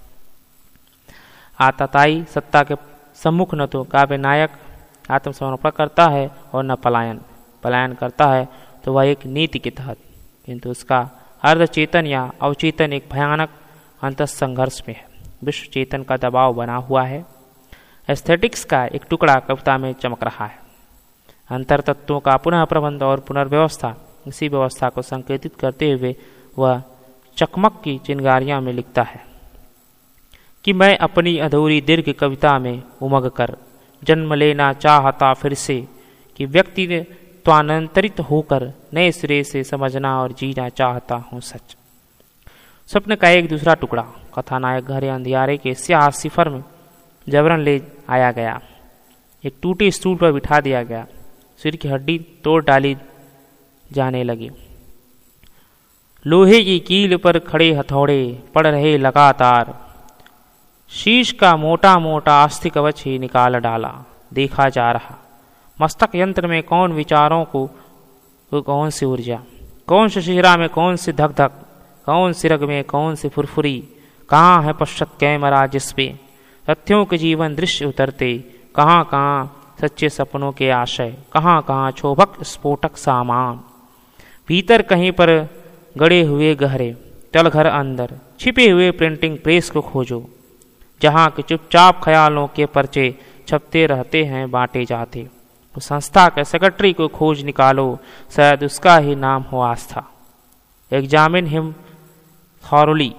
आतताई सत्ता के सम्मुख न तो काव्य नायक आत्मसमर्पण करता है और न पलायन पलायन करता है तो वह एक नीति के तहत, किंतु उसका अर्धचेतन या अवचेतन एक भयानक अंतःसंघर्ष में है। विश्व चेतन का दबाव बना हुआ है। एस्थेटिक्स का एक टुकड़ा कविता में चमक रहा है। अंतर तत्वों का पुनः प्रबंध और पुनर्व्यवस्था, इसी व्यवस्था को संकेतित करते हुए वह चकमक की चिंगारियां में लिखता है कि मैं अपनी अधूरी दीर्घ कविता में उमग कर जन्म लेना चाहता फिर से, कि व्यक्ति ने त्वानंतरित होकर नए सिरे से समझना और जीना चाहता हूँ सच। स्वप्न का एक दूसरा टुकड़ा कथानायक घरे अंधियारे के स्याह सिफर में जबरन ले आया गया, एक टूटे स्टूल पर बिठा दिया गया, सिर की हड्डी तोड़ डाली जाने लगी। लोहे की कील पर खड़े हथौड़े पड़ रहे लगातार, शीश का मोटा मोटा अस्थि कवच ही निकाल डाला देखा जा रहा। मस्तक यंत्र में कौन विचारों को, कौन सी ऊर्जा, कौन से शिहरा में कौन सी धक धक, कौन सी रग में कौन सी फुरफुरी, कहाँ है पश्चात कैमरा जिसपे तथ्यों के जीवन दृश्य उतरते, कहाँ कहाँ सच्चे सपनों के आशय, कहाँ कहाँ क्षोभक स्फोटक सामान। भीतर कहीं पर गड़े हुए गहरे तल घर अंदर छिपे हुए प्रिंटिंग प्रेस को खोजो, जहाँ के चुपचाप ख्यालों के पर्चे छपते रहते हैं बांटे जाते। उस संस्था के सेक्रेटरी को खोज निकालो, शायद उसका ही नाम हो आस्था। Examine him thoroughly.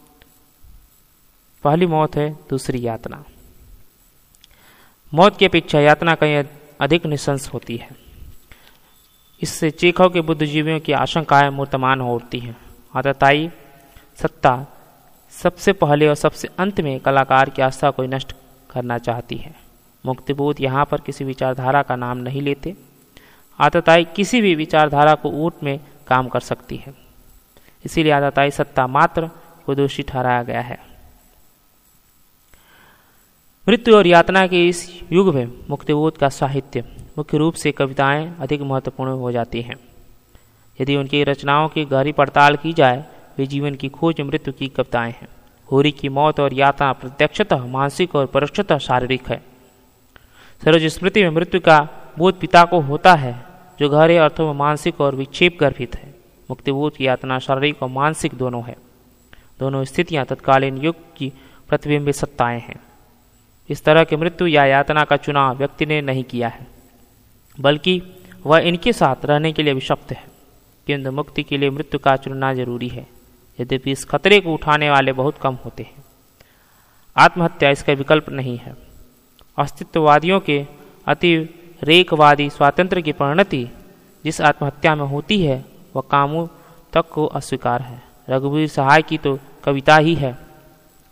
पहली मौत है दूसरी यातना। मौत की अपेक्षा यातना कहीं अधिक निशंस होती है। इससे चेखव के बुद्धिजीवियों की आशंकाएं मूर्तमान हो उठती हैं। आतताई सत्ता सबसे पहले और सबसे अंत में कलाकार की आस्था को नष्ट करना चाहती है। मुक्तिबोध यहाँ पर किसी विचारधारा का नाम नहीं लेते। आतताई किसी भी विचारधारा को ऊट में काम कर सकती है, इसीलिए आतताई सत्ता मात्र को दोषी ठहराया गया है। मृत्यु और यातना के इस युग में मुक्तिबोध का साहित्य, मुख्य रूप से कविताएं अधिक महत्वपूर्ण हो जाती हैं। यदि उनकी रचनाओं की गहरी पड़ताल की जाए, वे जीवन की खोज मृत्यु की कविताएं हैं। होरी की मौत और यातना प्रत्यक्षतः मानसिक और परोक्षतः शारीरिक है। सरोज स्मृति में मृत्यु का बोध पिता को होता है, जो गहरे अर्थों में मानसिक और विक्षेप गर्भित है। मुक्तिबोध की यातना शारीरिक और मानसिक दोनों है। दोनों स्थितियां तत्कालीन युग की प्रतिबिंबित सत्ताएं हैं। इस तरह की मृत्यु या यातना का चुनाव व्यक्ति ने नहीं किया है, बल्कि वह इनके साथ रहने के लिए अभिशप्त है। किंतु मुक्ति के लिए मृत्यु का चुनना जरूरी है, यद्यपि इस खतरे को उठाने वाले बहुत कम होते हैं। आत्महत्या इसका विकल्प नहीं है। अस्तित्ववादियों के अतिरेकवादी स्वातंत्र की परिणति जिस आत्महत्या में होती है, वह कामों तक को अस्वीकार है। रघुवीर सहाय की तो कविता ही है,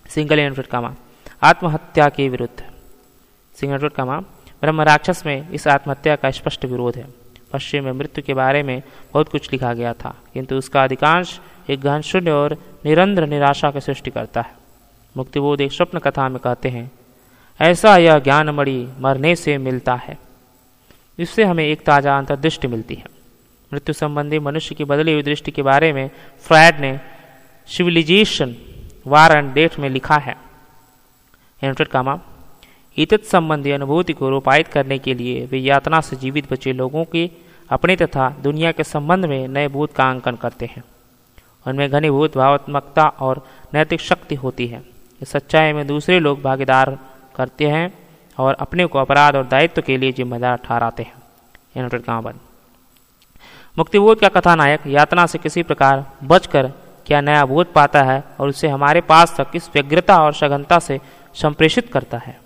सिंगल इनवर्टेड कामा आत्महत्या के विरुद्ध। सिंगल इनवर्टेड कामा ब्रह्म राक्षस में इस आत्महत्या का स्पष्ट विरोध है। पश्चिम में मृत्यु के बारे में बहुत कुछ लिखा गया था, किंतु उसका अधिकांश एक गहन शून्य और निरंतर निराशा की सृष्टि करता है। मुक्तिबोध एक स्वप्न कथा में कहते हैं, ऐसा यह ज्ञानमणि मरने से मिलता है। इससे हमें एक ताजा अंतर्दृष्टि मिलती है। मृत्यु संबंधी मनुष्य की बदली हुई दृष्टि के बारे में फ्रायड ने सिविलाइजेशन वार एंड डेथ में लिखा है। इनवर्टेड कामा इतत संबंधी अनुभूति को रूपायित करने के लिए वे यातना से जीवित बचे लोगों के अपने तथा दुनिया के संबंध में नए भूत का अंकन करते हैं। उनमें घनीभूत भावात्मकता और नैतिक शक्ति होती है। इस सच्चाई में दूसरे लोग भागीदार करते हैं और अपने को अपराध और दायित्व के लिए जिम्मेदार ठहराते हैं। इनवर्टेड कामा बंद। मुक्तिबोध का कथानायक यातना से किसी प्रकार बचकर क्या नया बोध पाता है और उसे हमारे पास तक इस व्यग्रता और सघनता से संप्रेषित करता है।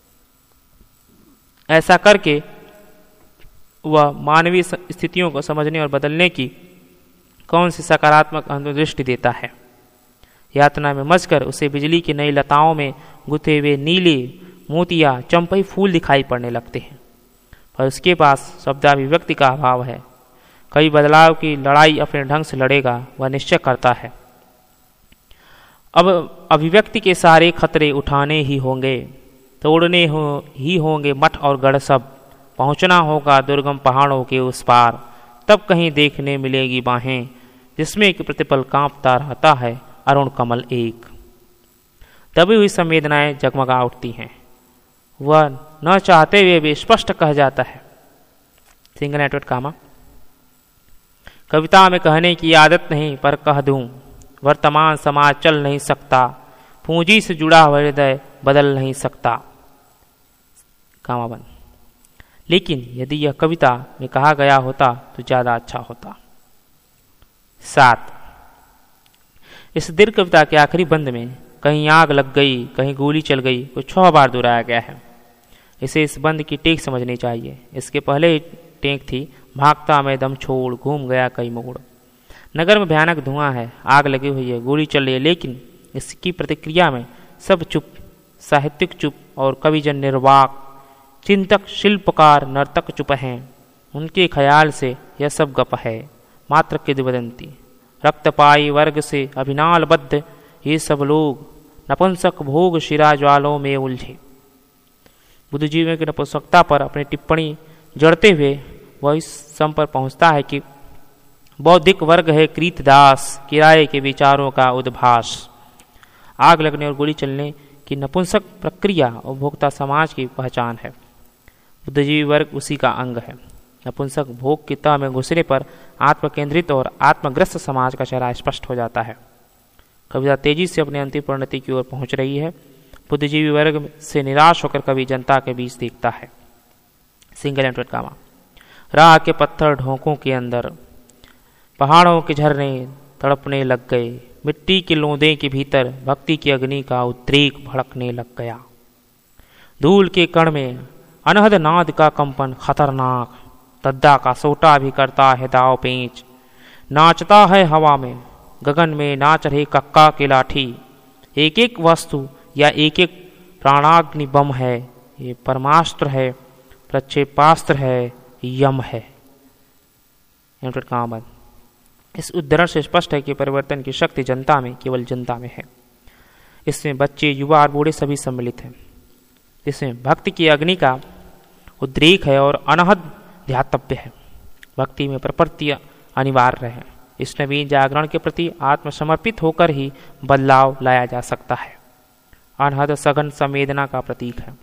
ऐसा करके वह मानवीय स्थितियों को समझने और बदलने की कौन सी सकारात्मक अंतर्दृष्टि देता है। यातना में मचकर उसे बिजली की नई लताओं में गुथे हुए नीले मोतिया चंपई फूल दिखाई पड़ने लगते हैं, पर उसके पास शब्दाभिव्यक्ति का अभाव है। कई बदलाव की लड़ाई अपने ढंग से लड़ेगा, वह निश्चय करता है। अब अभिव्यक्ति के सारे खतरे उठाने ही होंगे, तोड़ने हो ही होंगे मठ और गढ़ सब, पहुंचना होगा दुर्गम पहाड़ों के उस पार, तब कहीं देखने मिलेगी बाहें जिसमें एक प्रतिपल कांपता रहता है अरुण कमल एक। दबी हुई संवेदनाएं जगमगा उठती हैं, वह न चाहते हुए भी स्पष्ट कह जाता है। सिंगल इनवर्टेड कामा कविता में कहने की आदत नहीं, पर कह दूं वर्तमान समाज चल नहीं सकता, पूंजी से जुड़ा हुआ हृदय बदल नहीं सकता। कामा बंद। लेकिन यदि यह कविता में कहा गया होता तो ज्यादा अच्छा होता। सात। इस दीर्घ कविता के आखिरी बंद में कहीं आग लग गई, कहीं गोली चल गई को छह बार दोहराया गया है। इसे इस बंद की टेक समझनी चाहिए। इसके पहले टेक थी, भागता मैं दम छोड़ घूम गया कई मोड़। नगर में भयानक धुआं है, आग लगी हुई है, गोली चल रही है, लेकिन इसकी प्रतिक्रिया में सब चुप, साहित्यिक चुप और कविजन निर्वाक, चिंतक शिल्पकार नर्तक चुप हैं। उनके ख्याल से यह सब गप है, मात्र किंवदंती। रक्तपाई वर्ग से अभिनाल बद्ध ये सब लोग नपुंसक भोग शिरा ज्वालों में उलझे। बुद्धिजीवियों की नपुंसकता पर अपनी टिप्पणी जड़ते हुए वह इस सम पर पहुंचता है कि बौद्धिक वर्ग है कृतदास, किराए के विचारों का उद्भास। आग लगने और गोली चलने की नपुंसक प्रक्रिया उपभोक्ता समाज की पहचान है। बुद्धिजीवी वर्ग उसी का अंग है। नपुंसक भोग की तह में घुसने पर आत्मकेंद्रित और आत्मग्रस्त समाज का चेहरा स्पष्ट हो जाता है। कविता तेजी से अपनी अंतिम परिणति की ओर पहुंच रही है। बुद्धिजीवी वर्ग से निराश होकर कवि जनता के बीच देखता है। सिंगल इनवर्टेड कामा राह के पत्थर ढोंकों के अंदर पहाड़ों के झरने तड़पने लग गए, मिट्टी के लोंदे के भीतर भक्ति की अग्नि का उद्रेक भड़कने लग गया। धूल के कण में अनहद नाद का कंपन खतरनाक, दद्दा का सोटा भी करता है दाव पेंच, नाचता है हवा में, गगन में नाच रहे कक्का के लाठी। एक एक वस्तु या एक एक प्राणाग्नि बम है, ये परमास्त्र है, प्रक्षेपास्त्र है, यम है। इनवर्टेड कामा बंद। इस उद्धरण से स्पष्ट है कि परिवर्तन की शक्ति जनता में, केवल जनता में है। इसमें बच्चे, युवा और बूढ़े सभी सम्मिलित हैं। इसमें भक्ति की अग्नि का उद्रेक है और अनहद ध्यातव्य है। भक्ति में प्रपत्ति अनिवार्य है। इस नवीन जागरण के प्रति आत्मसमर्पित होकर ही बदलाव लाया जा सकता है। अनहद सघन संवेदना का प्रतीक है।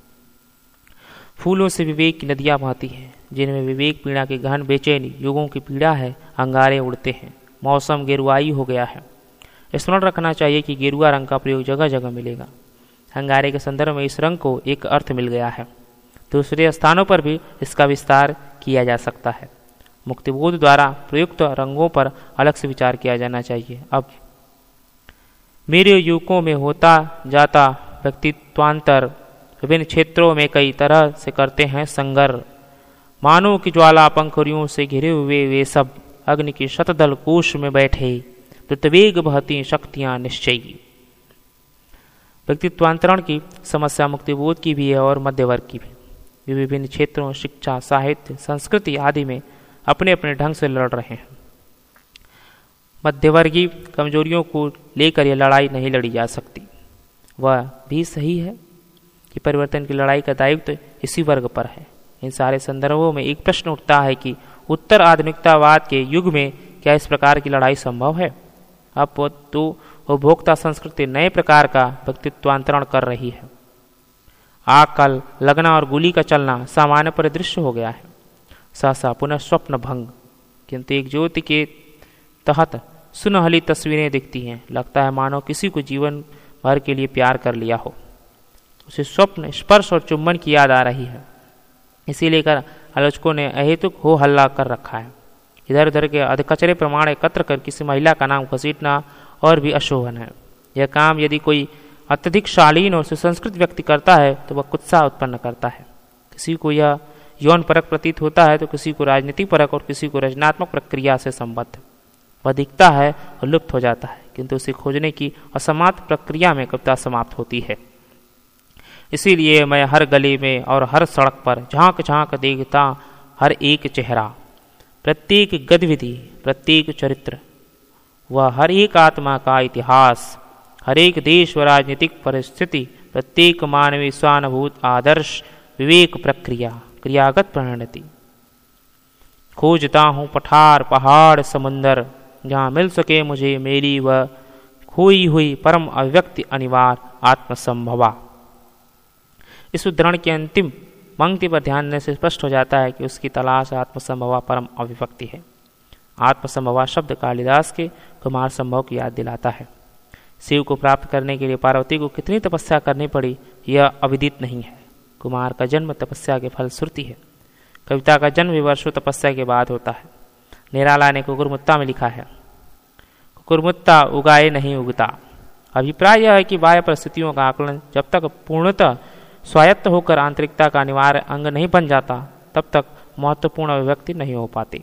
फूलों से विवेक की नदियां बहती हैं, जिनमें विवेक पीड़ा की गहन बेचैनी युगों की पीड़ा है। अंगारे उड़ते हैं, मौसम गेरुआई हो गया है। स्मरण रखना चाहिए कि गेरुआ रंग का प्रयोग जगह जगह मिलेगा। अंगारे के संदर्भ में इस रंग को एक अर्थ मिल गया है। दूसरे स्थानों पर भी इसका विस्तार किया जा सकता है। मुक्तिबोध द्वारा प्रयुक्त रंगों पर अलग से विचार किया जाना चाहिए। अब मेरे युवकों में होता जाता व्यक्तित्वांतर, विभिन्न क्षेत्रों में कई तरह से करते हैं संगर। मानो की ज्वाला पंखुड़ियों से घिरे हुए वे सब अग्नि की शतदल कोश में बैठे, द्रुतवेग बहती शक्तियां निश्चयी। व्यक्तित्वांतरण की समस्या मुक्तिबोध की भी है और मध्य वर्ग की भी। वे विभिन्न क्षेत्रों शिक्षा, साहित्य, संस्कृति आदि में अपने अपने ढंग से लड़ रहे हैं। मध्यवर्गीय कमजोरियों को लेकर यह लड़ाई नहीं लड़ी जा सकती। वह भी सही है कि परिवर्तन की लड़ाई का दायित्व तो इसी वर्ग पर है। इन सारे संदर्भों में एक प्रश्न उठता है कि उत्तर आधुनिकतावाद के युग में क्या इस प्रकार की लड़ाई संभव है? अब तो उपभोक्ता संस्कृति नए प्रकार का व्यक्तित्वांतरण कर रही है। आग का लगना और गोली का चलना सामान्य परिदृश्य हो गया है। सहसा पुनः स्वप्न भंग, किंतु एक ज्योति के तहत सुनहली तस्वीरें दिखती हैं। लगता है मानो किसी को जीवन भर के लिए प्यार कर लिया हो। उसे स्वप्न, स्पर्श और चुंबन की याद आ रही है। इसी लेकर आलोचकों ने अहेतुक हो हल्ला कर रखा है। इधर उधर के अधकचरे प्रमाण एकत्र कर किसी महिला का नाम घसीटना और भी अशोभन है। यह काम यदि कोई अत्यधिक शालीन और सुसंस्कृत व्यक्ति करता है तो वह कुत्सा उत्पन्न करता है। किसी को यह यौन परक प्रतीत होता है तो किसी को राजनीतिक परक और किसी को रचनात्मक प्रक्रिया से संबद्ध। वह दिखता है और लुप्त हो जाता है, किंतु उसे खोजने की असमाप्त प्रक्रिया में कविता समाप्त होती है। इसीलिए मैं हर गली में और हर सड़क पर झांक झांक देखता हर एक चेहरा, प्रत्येक गतिविधि, प्रत्येक चरित्र, वह हर एक आत्मा का इतिहास, हर एक देश व राजनीतिक परिस्थिति, प्रत्येक मानवीय स्वानुभूत आदर्श, विवेक प्रक्रिया, क्रियागत परिणति। खोजता हूँ पठार, पहाड़, समुंदर, जहाँ मिल सके मुझे मेरी वह खोई हुई परम अव्यक्ति अनिवार्य आत्मसंभवा। इस उद्धरण की अंतिम पंक्ति पर ध्यान देने से स्पष्ट हो जाता है कि उसकी तलाश आत्मसंभवा परम अभिव्यक्ति है। आत्मसंभवा शब्द कालिदास के कुमार संभव की याद दिलाता है। शिव को प्राप्त करने के लिए पार्वती को कितनी तपस्या करनी पड़ी यह अविदित नहीं है। कुमार का जन्म तपस्या के फलश्रुति है। कविता का जन्म भी वर्षों तपस्या के बाद होता है। निराला ने कुकुरमुत्ता में लिखा है, कुकुरमुत्ता उगाए नहीं उगता। अभिप्राय यह है कि बाह्य परिस्थितियों का आकलन जब तक पूर्णतः स्वायत्त होकर आंतरिकता का अनिवार्य अंग नहीं बन जाता तब तक महत्वपूर्ण अभिव्यक्ति नहीं हो पाती।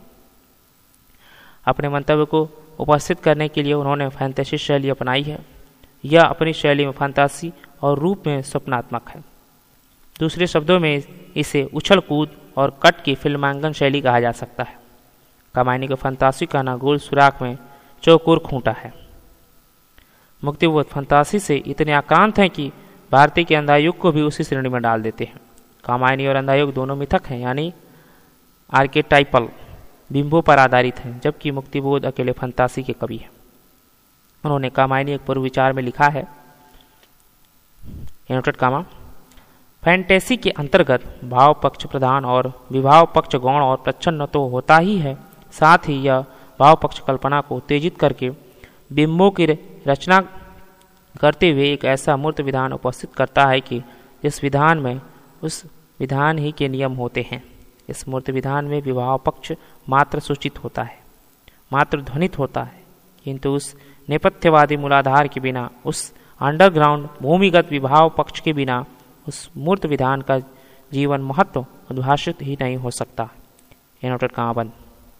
अपने मंतव्य को उपस्थित करने के लिए उन्होंने फैंटेसी शैली अपनाई है। यह अपनी शैली में फंतासी और रूप में स्वप्नात्मक है। दूसरे शब्दों में इसे उछल कूद और कट की फिल्मांकन शैली कहा जा सकता है। कामायनी को फंतासी कहना गोल सुराख में चौकोर खूंटा है। मुक्तिबोध फंतासी से इतने आक्रांत हैं कि भारतीय के अंधायुग को भी उसी श्रेणी में डाल देते हैं। कामायनी और अंधायुग दोनों मिथक हैं, यानी आर्केटाइपल बिंबों पर आधारित हैं, जबकि मुक्तिबोध अकेले फंतासी के कवि हैं। उन्होंने कामायनी एक पूर्व विचार में लिखा है, इनवर्टेड कामा, फैंटेसी के अंतर्गत भाव पक्ष प्रधान और विभाव पक्ष गौण और प्रच्छन्न तो होता ही है, साथ ही यह भाव पक्ष कल्पना को उत्तेजित करके बिंबों की रचना करते हुए एक ऐसा मूर्त विधान उपस्थित करता है कि इस विधान में उस विधान ही के नियम होते हैं। इस मूर्त विधान में विभाव पक्ष मात्र सूचित होता है, मात्र ध्वनित होता है, किंतु उस नेपथ्यवादी मूलाधार के बिना, उस अंडरग्राउंड भूमिगत विभाव पक्ष के बिना उस मूर्त विधान का जीवन महत्व उद्भाषित ही नहीं हो सकता। ये नोटेड कहाँ बंद।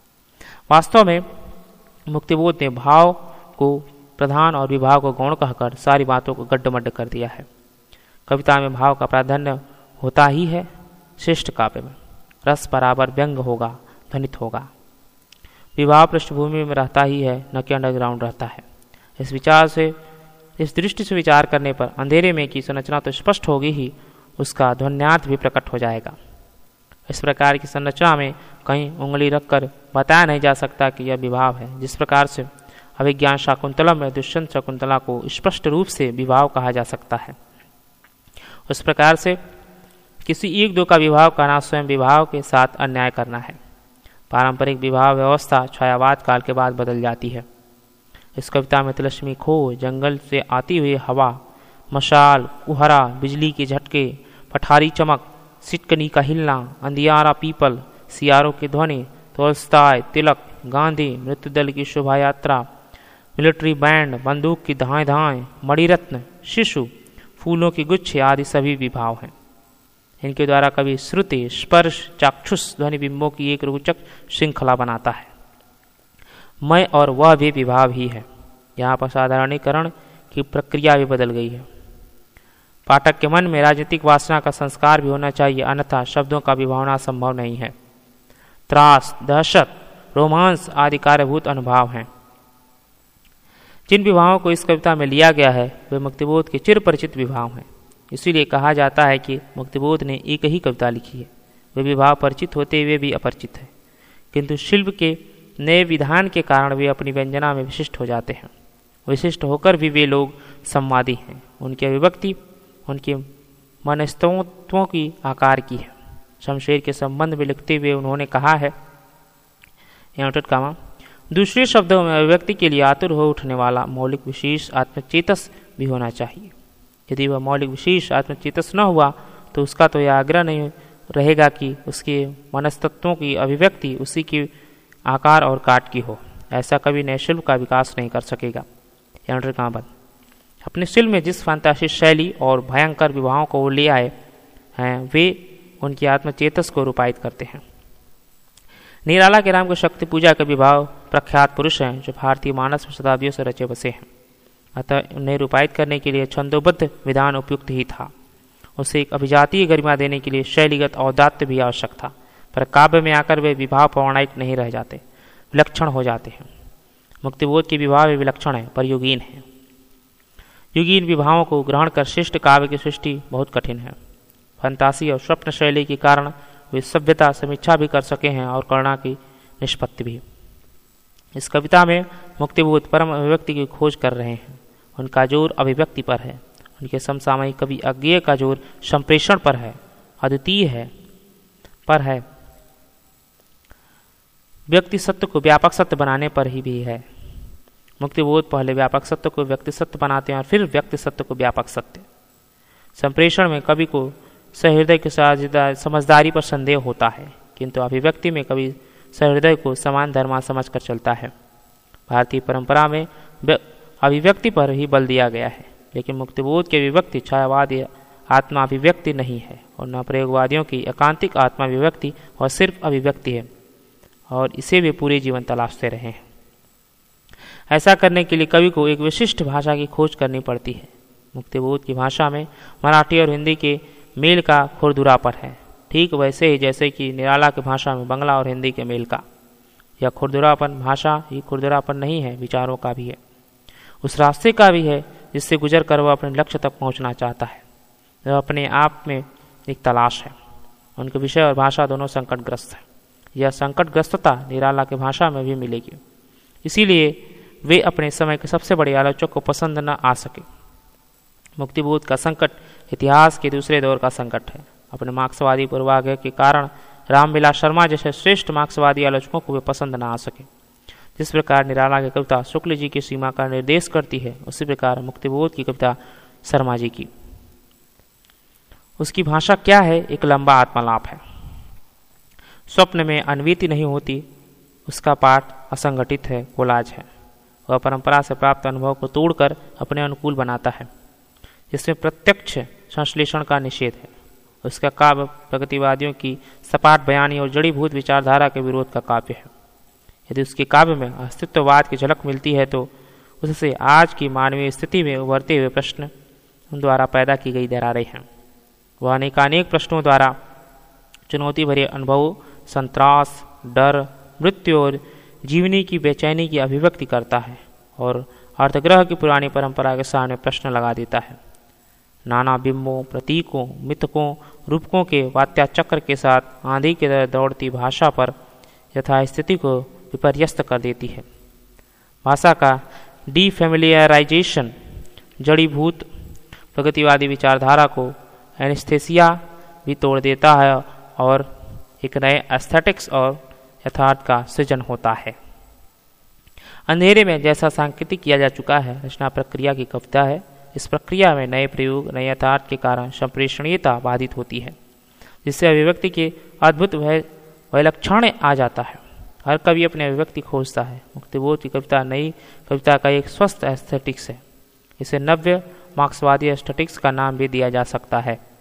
वास्तव में मुक्तिबोध ने भाव को प्रधान और विभाव को गौण कहकर सारी बातों को गड्ढमड्ढ कर दिया है। कविता में भाव का प्राधान्य होता ही है, श्रेष्ठ काव्य में रस बराबर व्यंग होगा, ध्वनित होगा। विभाव पृष्ठभूमि में रहता ही है, न कि अंडरग्राउंड रहता है। इस विचार से इस दृष्टि से विचार करने पर अंधेरे में की संरचना तो स्पष्ट होगी ही, उसका ध्वन्यार्थ भी प्रकट हो जाएगा। इस प्रकार की संरचना में कहीं उंगली रखकर बताया नहीं जा सकता कि यह विभाव है। जिस प्रकार से अभिज्ञान शाकुंतलम में दुष्यंत शकुंतला को स्पष्ट रूप से विभाव कहा जा सकता है, उस प्रकार से किसी एक दो का विभाव कहना स्वयं विभाव के साथ अन्याय करना है। पारंपरिक विवाह व्यवस्था छायावाद काल के बाद बदल जाती है। इस कविता में तिलस्मी खो, जंगल से आती हुई हवा, मशाल, कुहरा, बिजली के झटके, पठारी चमक, सिटकनी का हिलना, अंधियारा पीपल, सियारों की ध्वनि, तोलस्ताय, तिलक, गांधी, मृत्यु दल की शोभा यात्रा, मिलिट्री बैंड, बंदूक की धाएं धाएं, मणिरत्न, शिशु, फूलों की गुच्छे आदि सभी विभाव हैं। इनके द्वारा कवि श्रुति, स्पर्श, चाक्षुष ध्वनि बिंबों की एक रोचक श्रृंखला बनाता है। मैं और वह भी विभाव ही है। यहाँ पर साधारणीकरण की प्रक्रिया भी बदल गई है। पाठक के मन में राजनीतिक वासना का संस्कार भी होना चाहिए, अन्यथा शब्दों का विभावना संभव नहीं है। त्रास, दहशत, रोमांस आदि कार्यभूत अनुभाव हैं। जिन विभावों को इस कविता में लिया गया है वे मुक्तिबोध के चिर परिचित विभाव हैं। इसीलिए कहा जाता है कि मुक्तिबोध ने एक ही कविता लिखी है। वे विभाव परिचित होते हुए भी अपरिचित है, किंतु शिल्प के नए विधान के कारण वे अपनी व्यंजना में विशिष्ट हो जाते हैं। विशिष्ट होकर भी वे लोग संवादी हैं। उनकी अभिव्यक्ति उनके मनस्तत्वों की आकार की है। शमशेर के संबंध में लिखते हुए उन्होंने कहा है, दूसरे शब्दों में अभिव्यक्ति के लिए आतुर हो उठने वाला मौलिक विशेष आत्मचेतस भी होना चाहिए। यदि वह मौलिक विशेष आत्मचेतस न हुआ तो उसका तो यह आग्रह नहीं रहेगा कि उसके मनस्तत्वों की अभिव्यक्ति उसी के आकार और काट की हो। ऐसा कभी नए शिल्प का विकास नहीं कर सकेगा। अपने शिल्प में जिस फंतासी शैली और भयंकर विवाहों को वो ले आए हैं वे उनकी आत्मचेतस को रूपायित करते हैं। निराला के राम के शक्ति पूजा के विभाव प्रख्यात पुरुष हैं जो भारतीय मानस में शताब्दियों से रचे बसे हैं। अतः उन्हें रूपायित करने के लिए छंदोबद्ध विधान उपयुक्त ही था। उसे एक अभिजातीय गरिमा देने के लिए शैलीगत औदात्य भी आवश्यक था, पर काव्य में आकर वे विभाव पौराणिक नहीं रह जाते, विलक्षण हो जाते हैं। मुक्तिबोध के विभाव विलक्षण है पर युगीन है। युगीन विभावों को ग्रहण कर शिष्ट काव्य की सृष्टि बहुत कठिन है। फंतासी और स्वप्न शैली के कारण वे सभ्यता समीक्षा भी कर सके हैं और करुणा की निष्पत्ति भी। इस कविता में मुक्तिबोध परम अभिव्यक्ति की खोज कर रहे हैं। उनका जोर अभिव्यक्ति पर है। उनके समसामयिक कवि अज्ञेय का जोर संप्रेषण पर है, अद्वितीय है पर है, व्यक्ति सत्य को व्यापक सत्य बनाने पर ही भी है। मुक्तिबोध पहले व्यापक सत्य को व्यक्ति सत्य बनाते हैं और फिर व्यक्ति सत्य को व्यापक सत्य। संप्रेषण में कवि को सहृदय के साथ समझदारी पर संदेह होता है, किंतु अभिव्यक्ति में कवि सहृदय को समान धर्मा समझ कर चलता है। भारतीय परंपरा में अभिव्यक्ति पर ही बल दिया गया है, लेकिन मुक्तिबोध की अभिव्यक्ति छायावादी आत्मा अभिव्यक्ति नहीं है और न प्रयोगवादियों की एकांतिक आत्मा अभिव्यक्ति और सिर्फ अभिव्यक्ति है, और इसे वे पूरे जीवन तलाशते रहे हैं। ऐसा करने के लिए कवि को एक विशिष्ट भाषा की खोज करनी पड़ती है। मुक्तिबोध की भाषा में मराठी और हिंदी के मेल का खुरदुरापन है, ठीक वैसे ही जैसे कि निराला की भाषा में बंगला और हिंदी के मेल का। यह खुरदुरापन भाषा ही खुरदुरापन नहीं है, विचारों का भी है, उस रास्ते का भी है जिससे गुजर कर वह अपने लक्ष्य तक पहुंचना चाहता है। वह अपने आप में एक तलाश है। उनके विषय और भाषा दोनों संकटग्रस्त है। यह संकटग्रस्तता निराला की भाषा में भी मिलेगी, इसीलिए वे अपने समय के सबसे बड़े आलोचक को पसंद न आ सके। मुक्तिबोध का संकट इतिहास के दूसरे दौर का संकट है। अपने मार्क्सवादी पूर्वाग्रह के कारण रामविलास शर्मा जैसे श्रेष्ठ मार्क्सवादी आलोचकों को वे पसंद न आ सके। जिस प्रकार निराला की कविता शुक्ल जी की सीमा का निर्देश करती है, उसी प्रकार मुक्तिबोध की कविता शर्मा जी की। उसकी भाषा क्या है? एक लंबा आत्मलाप है। स्वप्न में अन्विति नहीं होती, उसका पाठ असंगठित है, कोलाज है। वह परंपरा से प्राप्त अनुभव को तोड़कर अपने अनुकूल बनाता है, जिसमें प्रत्यक्ष संश्लेषण का निषेध है। उसका काव्य प्रगतिवादियों की सपाट बयानी और जड़ीभूत विचारधारा के विरोध का काव्य है। यदि उसके काव्य में अस्तित्ववाद की झलक मिलती है तो उससे आज की मानवीय स्थिति में उभरते हुए प्रश्न उन द्वारा पैदा की गई दरारें हैं। वह अनेकानेक प्रश्नों द्वारा चुनौती भरे अनुभवों, संत्रास, डर, मृत्यु और जीवनी की बेचैनी की अभिव्यक्ति करता है और अर्थग्रह की पुरानी परंपरा के सामने प्रश्न लगा देता है। नाना बिंबों, प्रतीकों, मिथकों, रूपकों के वात्याचक्र के साथ आंधी की तरह दौड़ती भाषा पर यथास्थिति को विपर्यस्त कर देती है। भाषा का डीफेमिलियराइजेशन जड़ीभूत प्रगतिवादी विचारधारा को एनेस्थेसिया भी तोड़ देता है और एक नए एस्थेटिक्स और यथार्थ का सृजन होता है। अंधेरे में जैसा सांकेतिक किया जा चुका है, रचना प्रक्रिया की कविता है। इस प्रक्रिया में नए प्रयोग, नए यथार्थ के कारण संप्रेषणीयता बाधित होती है, जिससे अभिव्यक्ति के अद्भुत वैलक्षण्य आ जाता है। हर कवि अपनी अभिव्यक्ति खोजता है। मुक्तिबोध की कविता नई कविता का एक स्वस्थ एस्थेटिक्स है। इसे नव्य मार्क्सवादी एस्थेटिक्स का नाम भी दिया जा सकता है।